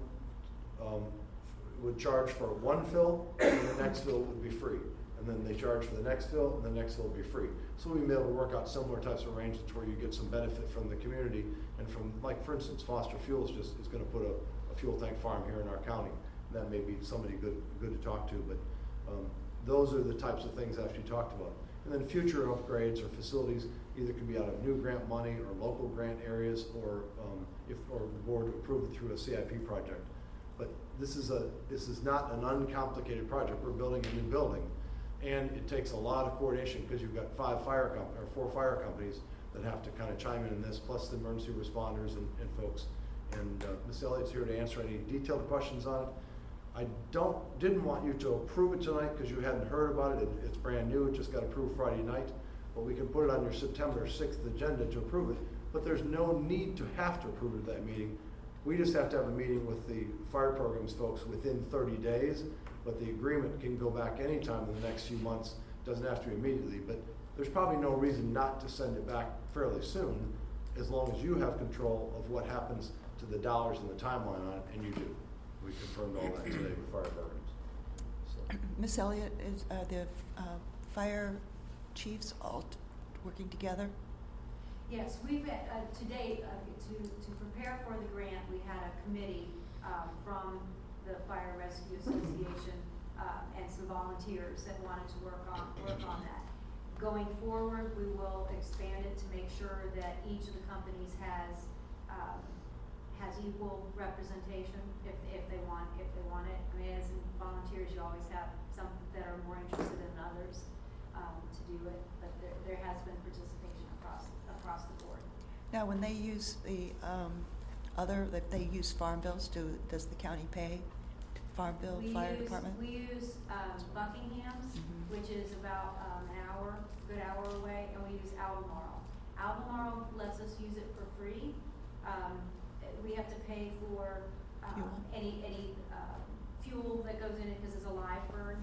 would charge for one fill, and the next fill would be free. And then they charge for the next fill, and the next fill will be free. So we'll be able to work out similar types of arrangements where you get some benefit from the community and from, like for instance, Foster Fuels is going to put a fuel tank farm here in our county. And that may be somebody good to talk to, but those are the types of things I've actually talked about. And then future upgrades or facilities either can be out of new grant money or local grant areas, or or the board approve it through a CIP project. But this is not an uncomplicated project. We're building a new building, and it takes a lot of coordination because you've got 4 fire companies that have to kind of chime in this, plus the emergency responders and folks. And Ms. Elliott's here to answer any detailed questions on it. I didn't want you to approve it tonight because you hadn't heard about it. It's brand new. It just got approved Friday night. But we can put it on your September 6th agenda to approve it. But there's no need to have to approve it at that meeting. We just have to have a meeting with the fire programs folks within 30 days. But the agreement can go back anytime in the next few months. It doesn't have to be immediately. But there's probably no reason not to send it back fairly soon, as long as you have control of what happens to the dollars and the timeline on it, and you do. We confirmed all that today with fire programs. So. Ms. Elliott, are the fire chiefs all working together? Yes, we've to date to prepare for the grant. We had a committee from the Fire Rescue Association and some volunteers that wanted to work on that. Going forward, we will expand it to make sure that each of the companies has equal representation if they want it. I mean, as volunteers, you always have some that are more interested than others to do it, but there has been participation across the board. Now, when they use the if they use farm bills, does the county pay farm bill fire department? We use Buckingham's, which is about good hour away, and we use Albemarle. Albemarle lets us use it for free. We have to pay for any fuel that goes in it because it's a live burn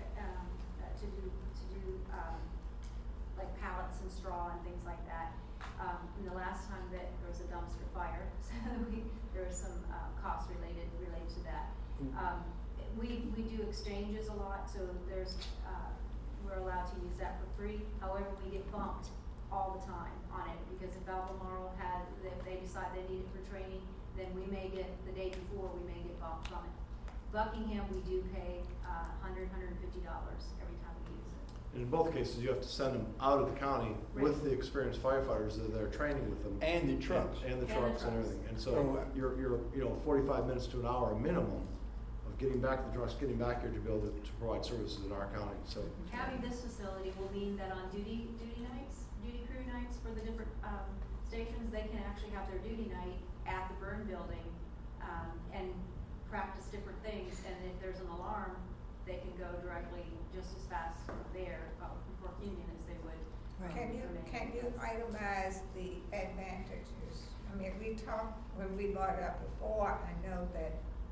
to do like pallets and straw and things like that. And the last time that there was a dumpster fire, so there was some costs related to that. We do exchanges a lot, so we're allowed to use that for free. However, we get bumped all the time on it because if Albemarle if they decide they need it for training, then we may get the day before we may get bumped from it. Buckingham, we do pay $150 every time we use it. And in both cases, you have to send them out of the county with the experienced firefighters that are training with them, and the trucks, and everything. And so you're 45 minutes to an hour minimum of getting back to the trucks, getting back here to be able to provide services in our county. So having this facility will mean that on duty crew nights for the different stations, they can actually have their duty night at the burn building and practice different things. And if there's an alarm, they can go directly just as fast there for Union as they would. Right. Can you itemize the advantages? I mean, we talked when we brought it up before. I know that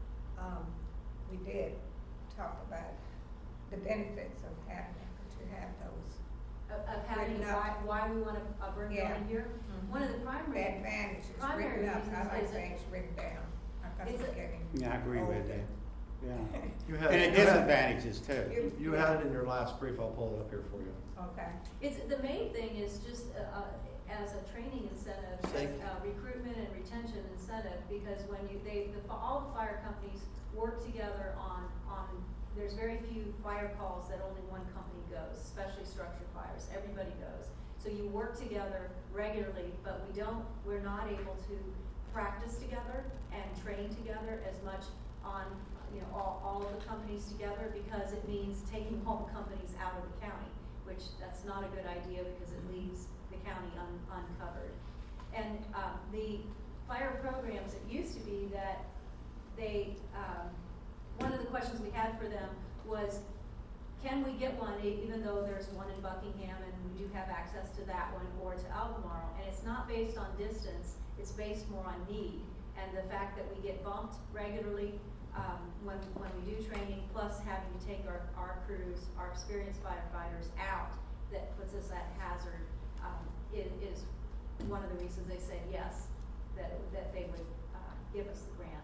we did talk about the benefits of having it. Could you have those? Of having why we want to bring it in here. One of the primary advantages primary written up. reasons I like is things written down. Yeah, I agree with that. Yeah. you had And it disadvantages too. You had it in your last brief. I'll pull it up here for you. Okay. It's the main thing is just as a training incentive, recruitment and retention incentive, because when all the fire companies work together on there's very few fire calls that only one company goes, especially structure fires. Everybody goes. So you work together regularly, but we're not able to practice together and train together as much on all of the companies together, because it means taking all the companies out of the county, which that's not a good idea because it leaves the county uncovered. And the fire programs, it used to be that they one of the questions we had for them was, can we get one even though there's one in Buckingham and we do have access to that one, or to Albemarle? And it's not based on distance, it's based more on need. And the fact that we get bumped regularly when we do training, plus having to take our crews, our experienced firefighters out, that puts us at hazard, is one of the reasons they said yes, that they would give us the grant.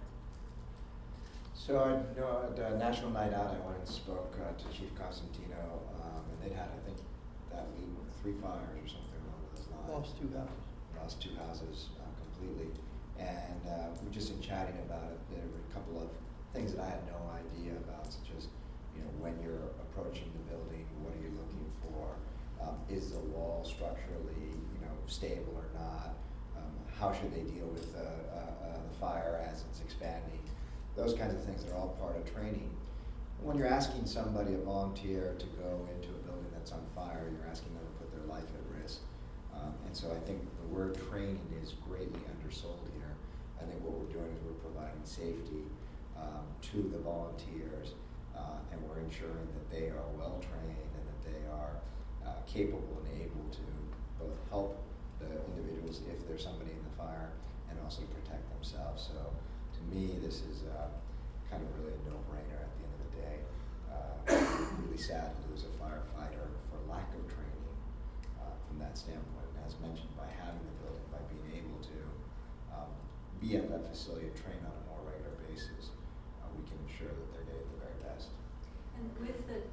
So I know at National Night Out, I went and spoke to Chief Costantino, and they'd had, I think, that week 3 fires or something along those lines. Lost 2 houses completely. And we just in chatting about it, there were a couple of things that I had no idea about, such as, when you're approaching the building, what are you looking for? Is the wall structurally, stable or not? How should they deal with the fire as it's expanding? Those kinds of things are all part of training. When you're asking somebody, a volunteer, to go into a building that's on fire, you're asking them to put their life at risk. And so I think the word training is greatly undersold here. I think what we're doing is we're providing safety to the volunteers, and we're ensuring that they are well trained and that they are capable and able to both help the individuals if there's somebody in the fire and also protect themselves. So to me, this is kind of really a no-brainer at the end of the day. Really sad to lose a firefighter for lack of training from that standpoint. And as mentioned, by having the building, by being able to be at that facility and train on a more regular basis, we can ensure that they're getting the very best. And with the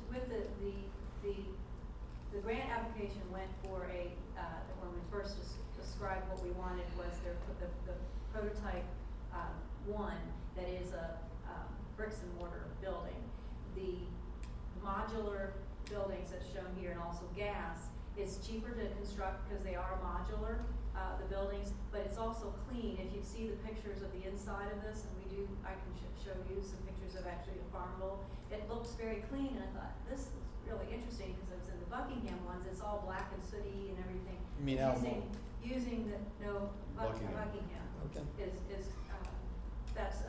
grant application went for when we first described what we wanted was the prototype one that is a bricks and mortar building. The modular buildings that's shown here and also gas is cheaper to construct because they are modular, the buildings, but it's also clean. If you see the pictures of the inside of this, and I can show you some pictures of actually a Farmville, it looks very clean, and I thought, this is really interesting because I was in the Buckingham ones, it's all black and sooty and everything. You mean Alamo? Using the, no, Buckingham Okay. is that's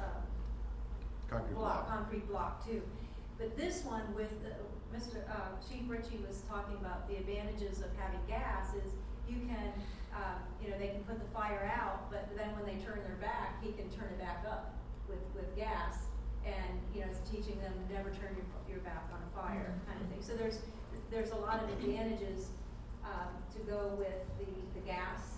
Concrete block. too. But this one with Chief Ritchie was talking about the advantages of having gas is you can, they can put the fire out, but then when they turn their back, he can turn it back up with gas. And, it's teaching them to never turn your back on a fire kind of thing. So there's a lot of advantages to go with the gas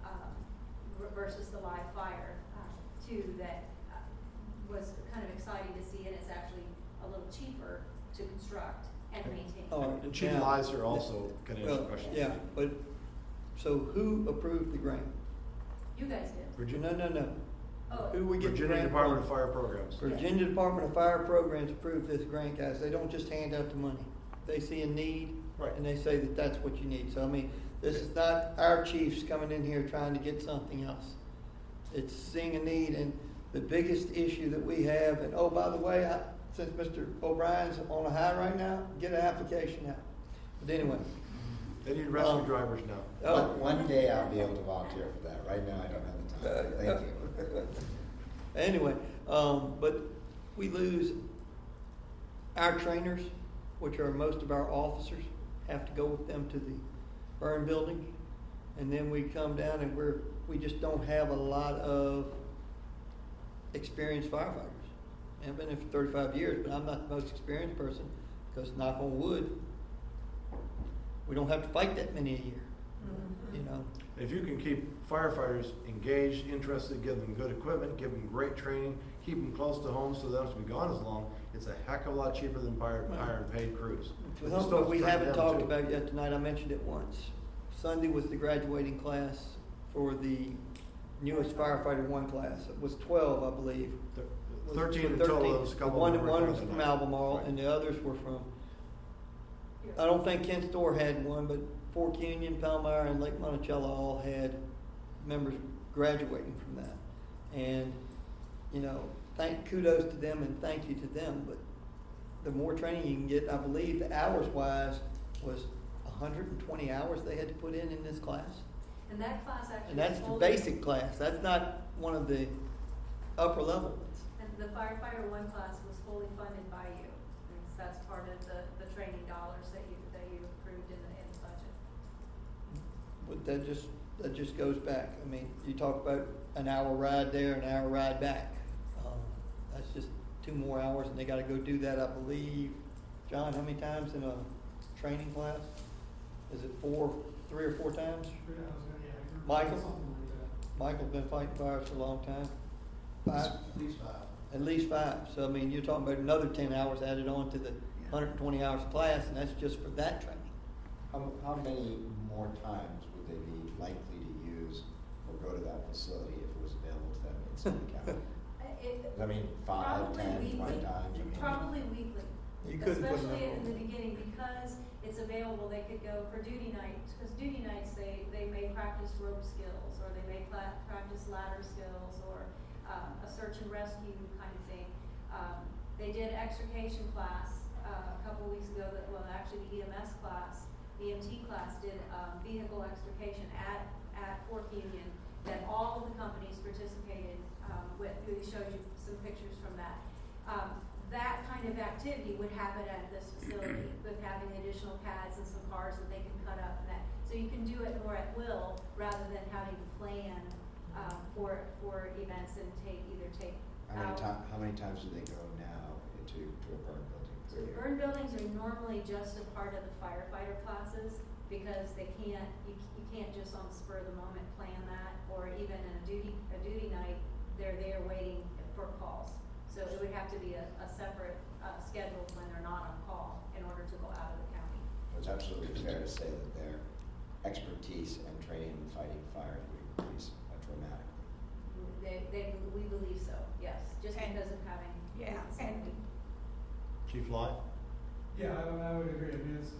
versus the live fire too, that was kind of exciting to see, and it's actually a little cheaper to construct and maintain. And Chief Lizer also can answer questions. Yeah, but, so who approved the grant? You guys did. Virginia, No. Oh. Who we get the Virginia grant Department from? of Fire Programs. Virginia Department of Fire Programs approved this grant, guys. They don't just hand out the money. They see a need, Right. and they say that that's what you need. So, I mean, this is not our chiefs coming in here trying to get something else. It's seeing a need, and the biggest issue that we have, and oh, by the way, since Mr. O'Brien's on a high right now, get an application out. But anyway. They need rescue drivers now. One day I'll be able to volunteer for that. Right now I don't have the time. Thank you. Anyway, but we lose our trainers, which are most of our officers, have to go with them to the burn building. And then we come down and we just don't have a lot of experienced firefighters. I've been in for 35 years, but I'm not the most experienced person because, knock on wood, we don't have to fight that many a year. If you can keep firefighters engaged, interested, give them good equipment, give them great training, keep them close to home so they don't have to be gone as long, it's a heck of a lot cheaper than hiring paid crews. What we haven't talked about yet tonight, I mentioned it once. Sunday was the graduating class for the newest firefighter 1 class. It was 12, I believe. 13 in total. There was a couple One of was from Albemarle, and the others were from, I don't think Kent Store had one, but Fork Union, Palmyra, and Lake Monticello all had members graduating from that. And, kudos to them and thank you to them. But the more training you can get, I believe the hours-wise was 120 hours they had to put in this class. And that class actually. And that's the basic class. That's not one of the upper level ones. And the firefighter 1 class was fully funded by you. And that's part of the training dollars that you approved in the budget. But that just goes back. I mean, you talk about an hour ride there, an hour ride back. That's just 2 more hours, and they got to go do that. I believe, John, how many times in a training class? Is it 3 or 4 times? Michael? Michael's been fighting fires for a long time. 5? At least 5. At least 5. So, I mean, you're talking about another 10 hours added on to the 120 hours of class, and that's just for that training. How many more times would they be likely to use or go to that facility if it was available to them in Sunday County? 5, 10, 20 times? Probably weekly. You You couldn't put a especially number in on the it. beginning, because it's available, they could go for duty nights, because duty nights, they may practice rope skills, or they may practice ladder skills, or a search and rescue kind of thing. They did extrication class a couple weeks ago, actually the EMS class, the EMT class did vehicle extrication at Fork Union, that all of the companies participated with. We showed you some pictures from that. That kind of activity would happen at this facility with having additional pads and some cars that they can cut up and that. So you can do it more at will rather than having to plan for events and take out. How many times do they go now to a burn building per So year? burn buildings are normally just a part of the firefighter classes because you can't just on the spur of the moment plan that, or even in a duty night, they're there waiting for calls. So it would have to be a separate schedule when they're not on call in order to go out of the county. It's absolutely fair to say that their expertise and training in fighting fires would increase dramatically. We believe so, yes, just because of having. Yeah, and Chief Lai? Yeah, I would agree. I mean, it's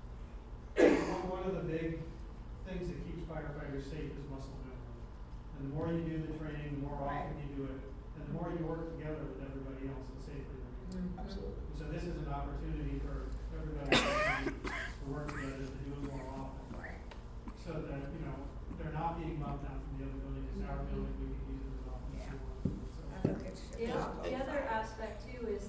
one of the big things that keeps firefighters safe is muscle memory. And the more you do the training, the more often you do it, and the more you work together with everybody else, the safer you're going to be. Absolutely. So this is an opportunity for everybody to work together to do it more often. So that, they're not being bumped out from the other building. It's our building, we can use it as often as we want. So. I think it should. The other aspect too is,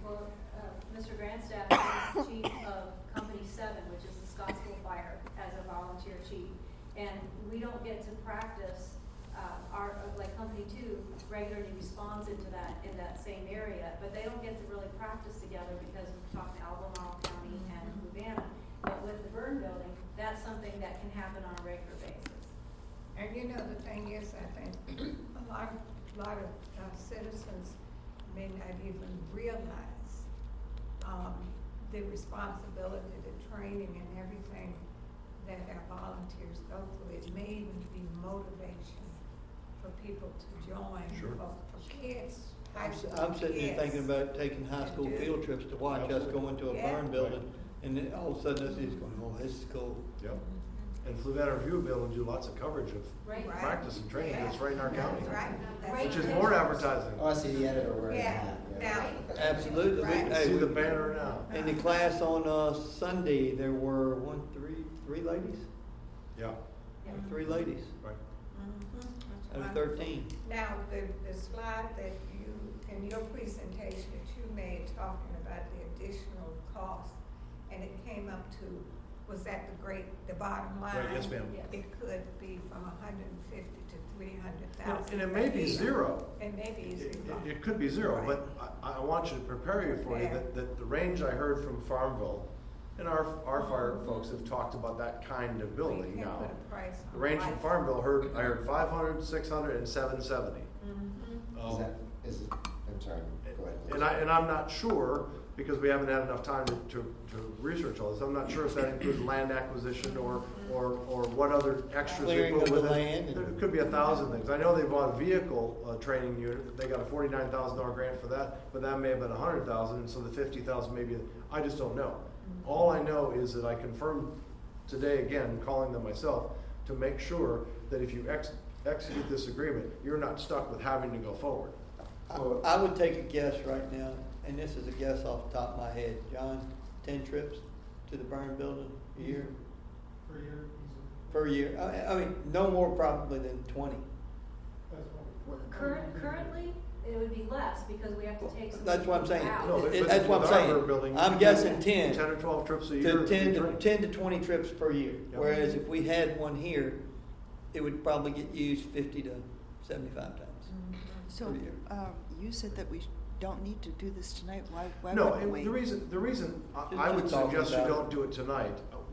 Mr. Grandstaff is chief of Company 7, which is the Scottsville Fire, as a volunteer chief. And we don't get to practice, Company 2 regularly responds in that same area, but they don't get to really practice together because we're talking Albemarle County and Urbana. But with the burn building, that's something that can happen on a regular basis. And the thing is, I think a lot of citizens may not even realize the responsibility, the training, and everything that our volunteers go through. It may even be motivation for people to join. Sure. For kids. I'm sitting here thinking about taking high school field trips to watch us go into a burn building, and then all of a sudden this is going, oh, this is cool. Yep. And Fluvanna Review will be able to do lots of coverage of Right. practice and training that's right in our county. Right. Which is more advertising. Oh, I see the editor wearing a Yeah. hat. Now, Absolutely. Right. See the banner now. In the class on Sunday, there were three ladies? Yeah, Three ladies right. out of 13. Now, the slide that you, in your presentation that you made talking about the additional cost, and it came up to, was that the bottom line? Right, yes, ma'am. Yes. It could be from 150 to 300,000. And it may be zero. It may be zero. It could be zero, Right. but I want you to prepare you for you Yeah. that the range I heard from Farmville, and our fire folks have talked about that kind of Well, you building can't now. put a price on The range from life. Farmville I heard 500, 600, and 770. Is it, I'm sorry, go ahead. And I'm not sure, because we haven't had enough time to research all this, I'm not sure if that includes land acquisition or what other extras they Clearing put of the with it. land and- There could be 1,000 things. I know they bought a vehicle training unit, they got a $49,000 grant for that, but that may have been 100,000, and so the 50,000 maybe, I just don't know. All I know is that I confirmed today, again, calling them myself, to make sure that if you execute this agreement, you're not stuck with having to go forward. I would take a guess right now, and this is a guess off the top of my head. John, 10 trips to the burn building a year? Per year, easily. Per year? I mean, no more probably than 20. That's what. Currently, it would be less because we have to take some. That's what I'm people saying. out. No, but That's what I'm with our saying. building, I'm you guessing do 10. 10 or 12 trips a year. To 10 to train. 10 to 20 trips per year. Yep. Whereas if we had one here, it would probably get used 50 to 75 times. So, per year. you said that we don't need to do this tonight. Why No, wouldn't we? and the reason Just I would talking suggest you about don't do it tonight.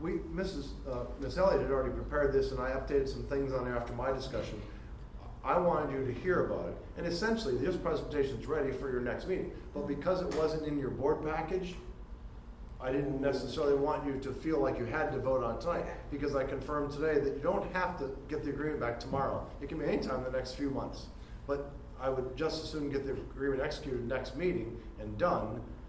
Miss Elliott had already prepared this, and I updated some things on there after my discussion. I wanted you to hear about it, and essentially, this presentation is ready for your next meeting. But because it wasn't in your board package, I didn't necessarily want you to feel like you had to vote on tonight, because I confirmed today that you don't have to get the agreement back tomorrow. It can be anytime in the next few months. But I would just as soon get the agreement executed next meeting and done,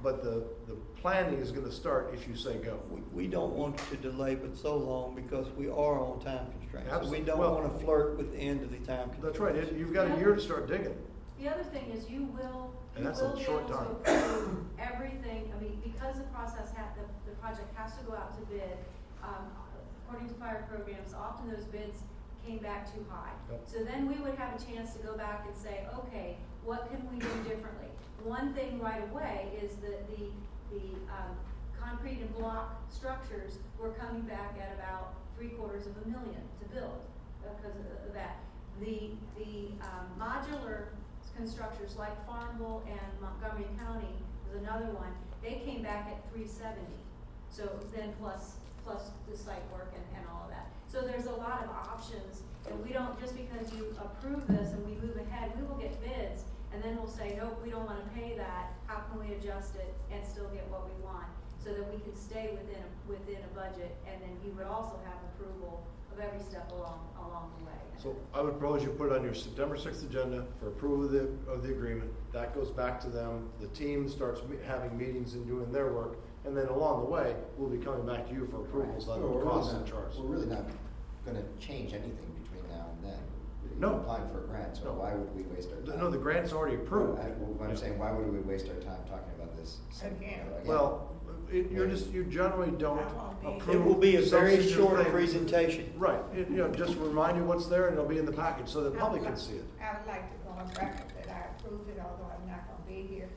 but the planning is gonna start if you say go. We don't want to delay but so long because we are on time constraints. So we Absolutely. don't Well- want to flirt with the end of the time constraints. That's right, you've got a year to start digging. The other thing is you will And that's be a able short to time. approve everything, I mean, because the process the project has to go out to bid, according to fire programs, often those bids came back too high. Yep. So then we would have a chance to go back and say, okay, what can we do differently? One thing right away is that the concrete and block structures were coming back at about $750,000 to build because of that. The modular constructors like Farmville and Montgomery County was another one. They came back at $370,000. So then plus the site work and all of that. So there's a lot of options, and we don't, just because you approve this and we move ahead, we will get bids, and then we'll say, nope, we don't want to pay that. How can we adjust it and still get what we want, so that we can stay within a budget, and then you would also have approval of every step along the way. So I would propose you put it on your September 6th agenda for approval of the agreement. That goes back to them. The team starts having meetings and doing their work. And then along the way, we'll be coming back to you for approvals on Well, costs and charges. We're really not gonna change anything between now and then. No. You're applying for a grant, so No. why would we waste our time? No, the grant's already approved. I'm saying, why would we waste our time talking about this? Again. Well, you generally don't approve. It will be a very substantive short things. presentation. Right, just remind you what's there and it'll be in the package so the public can see it. I would like to go on record that I approved it, although I'm not gonna be here.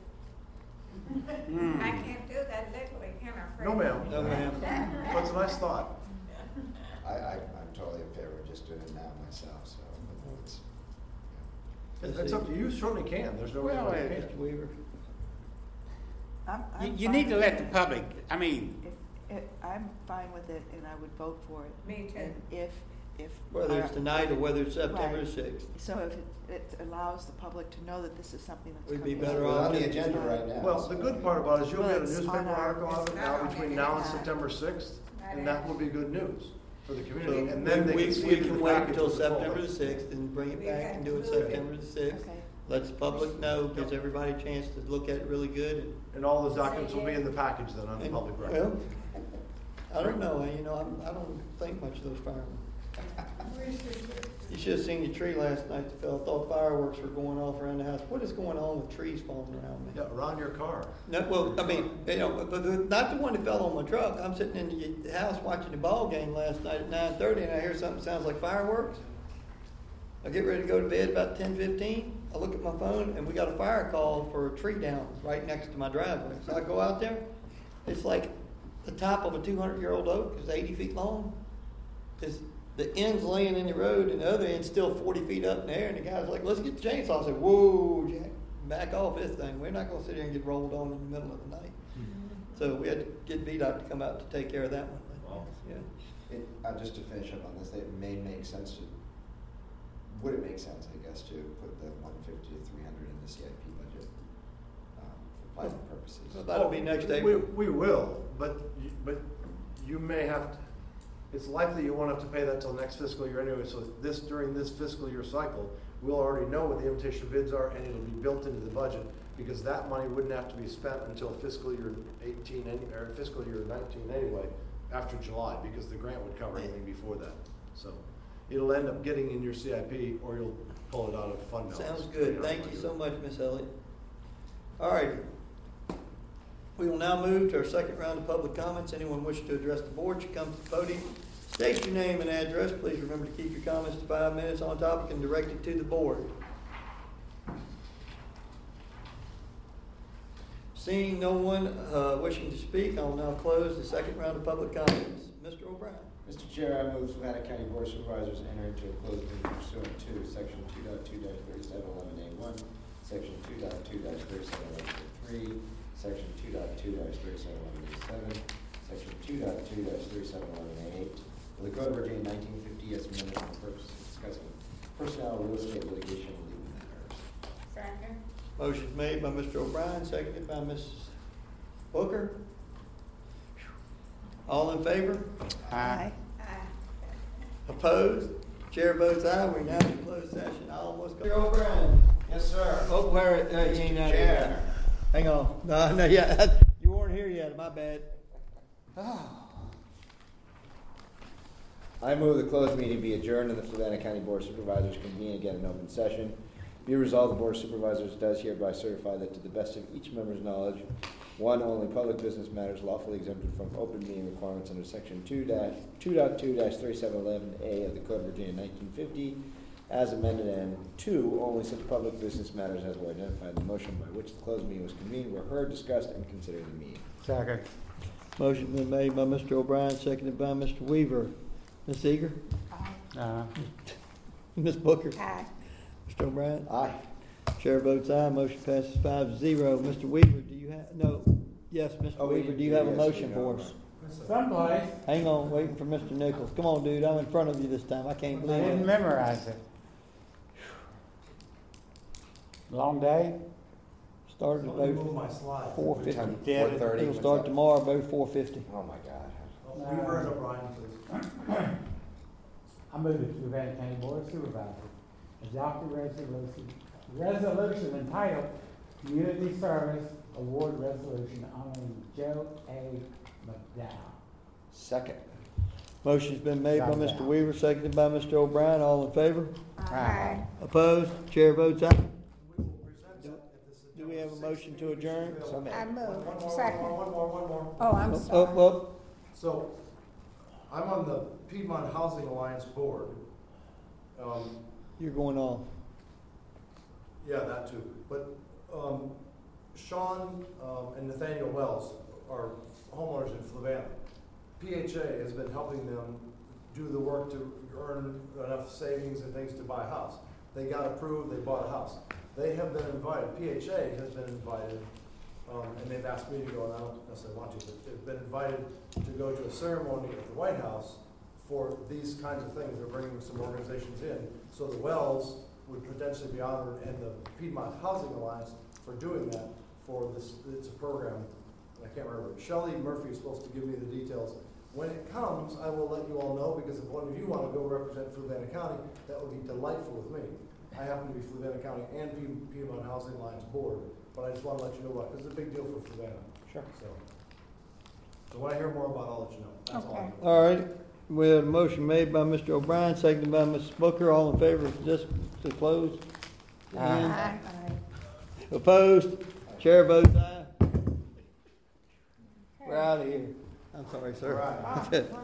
I can't do that legally, can I, Fred? No, ma'am. No, ma'am. That's a nice thought. I'm totally in favor of just doing it now myself, so it's, It's up to you, you certainly can, there's no reason why you Mr. can't. Weaver. You need to let the public, I mean, I'm fine with it, and I would vote for it. Me too. And if. Whether it's tonight or whether it's September Right. 6th. So if it allows the public to know that this is something that's We'd be coming. better Well, off. on the agenda right now. Well, so- the good part about it is you'll Well, get a it's newspaper on our- article on it it's now not between on now and the- September 6th, Not and that on. will be good news for the So community, and then they we can see we it in can the wait package until with the full September the list. 6th and bring it We back have and to do it move it. September the 6th. Okay. Lets the public know, gives everybody a chance to look at it really good. And all those documents will be in the package then on the And- public Well, record. I don't know, I don't think much of those firemen. You should have seen the tree last night that fell. Thought fireworks were going off around the house. What is going on with trees falling around me? Yeah, around your car. No, well, I mean, not the one that fell on my truck. I'm sitting in the house watching the ball game last night at 9:30, and I hear something that sounds like fireworks. I get ready to go to bed about 10:15. I look at my phone, and we got a fire call for a tree down right next to my driveway. So I go out there. It's like the top of a 200-year-old oak is 80 feet long. The end's laying in the road, and the other end's still 40 feet up in the air. And the guy's like, "Let's get the chainsaw." I said, "Whoa, Jack, back off this thing. We're not going to sit here and get rolled on in the middle of the night." So we had to get VDOT to come out to take care of that one. Wow. Yeah. Just to finish up on this, it may make sense would it make sense, I guess, to put the 150 to 300 in the CIP budget for planning purposes? So that'll be next We April. will, but you may have to, it's likely you won't have to pay that till next fiscal year anyway, so during this fiscal year cycle, we'll already know what the invitation bids are, and it'll be built into the budget, because that money wouldn't have to be spent until fiscal year 18, or fiscal year 19 anyway, after July, because the grant would cover anything before that. So it'll end up getting in your CIP, or you'll pull it out of fund balance. Sounds good. Thank you so much, Ms. Elliott. All right. We will now move to our second round of public comments. Anyone wishing to address the board should come to the podium. State your name and address. Please remember to keep your comments to 5 minutes on topic and direct it to the board. Seeing no one wishing to speak, I will now close the second round of public comments. Mr. O'Brien. Mr. Chair, I move Savannah County Board of Supervisors enter into a closed meeting pursuant to Section 2.2-3711A1, Section 2.2-3711A3, Section 2.2-3711A7, Section 2.2-3711A8 of the Code of Virginia 1950 as amended for the purpose of discussing personnel, real estate litigation, and legal matters. Second. Motion made by Mr. O'Brien, seconded by Mrs. Booker. All in favor? Aye. Opposed? Chair votes aye. We're now in closed session. I almost got. Mr. O'Brien. Yes, sir. Oh, where, you ain't out Chair. Hang on. No, yeah, you weren't here yet, my bad. I move the closed meeting be adjourned and the Fluvanna County Board of Supervisors convene again in open session. Be resolved, the Board of Supervisors does hereby certify that to the best of each member's knowledge, one, only public business matters lawfully exempted from open meeting requirements under Section 2.2-3711A of the Code of Virginia 1950 as amended, and two, only such public business matters as were identified in the motion by which the closed meeting was convened were heard, discussed, and considered in the meeting. Second. Motion been made by Mr. O'Brien, seconded by Mr. Weaver. Ms. Eager? Ms. Booker? Aye. Mr. O'Brien? Aye. Chair votes aye, motion passes 5-0. Mr. Weaver, do you have, yes, Mr. Weaver, do you have a motion for us? Someplace. Hang on, waiting for Mr. Nichols. Come on, dude, I'm in front of you this time, I can't I believe didn't it. memorize it. Long day? Started about my slide. 4:50. 4:30. It'll start tomorrow about 4:50. Oh, my God. Weaver and O'Brien, please. I move it to Savannah County Board of Supervisors. Adopt a resolution entitled Community Service Award Resolution honoring Joe A. McDowell. Second. Motion's been made by Got Mr. that. Weaver, seconded by Mr. O'Brien. All in favor? Aye. Opposed? Chair votes aye. We will present that at this. Do we have a motion to adjourn? So made. I move. One more. Oh, I'm Oh, sorry. oh, So, I'm on the Piedmont Housing Alliance Board. you're going on. Yeah, that too. But Sean and Nathaniel Wells are homeowners in Fluvanna. PHA has been helping them do the work to earn enough savings and things to buy a house. They got approved, they bought a house. They have been invited, PHA has been invited, and they've asked me to go, and I don't necessarily want to, but they've been invited to go to a ceremony at the White House for these kinds of things. They're bringing some organizations in. So the Wells would potentially be honored, and the Piedmont Housing Alliance for doing that for this. It's a program, I can't remember. Shelley Murphy is supposed to give me the details. When it comes, I will let you all know, because if one of you want to go represent Fluvanna County, that would be delightful with me. I happen to be Fluvanna County and Piedmont Housing Alliance Board, but I just want to let you know about it, because it's a big deal for Fluvanna. Sure. So when I hear more about it, I'll let you know. That's all. All right. We have a motion made by Mr. O'Brien, seconded by Ms. Booker. All in favor of this to close? Aye. Opposed? Chair votes aye. We're out of here. I'm sorry, sir. All right.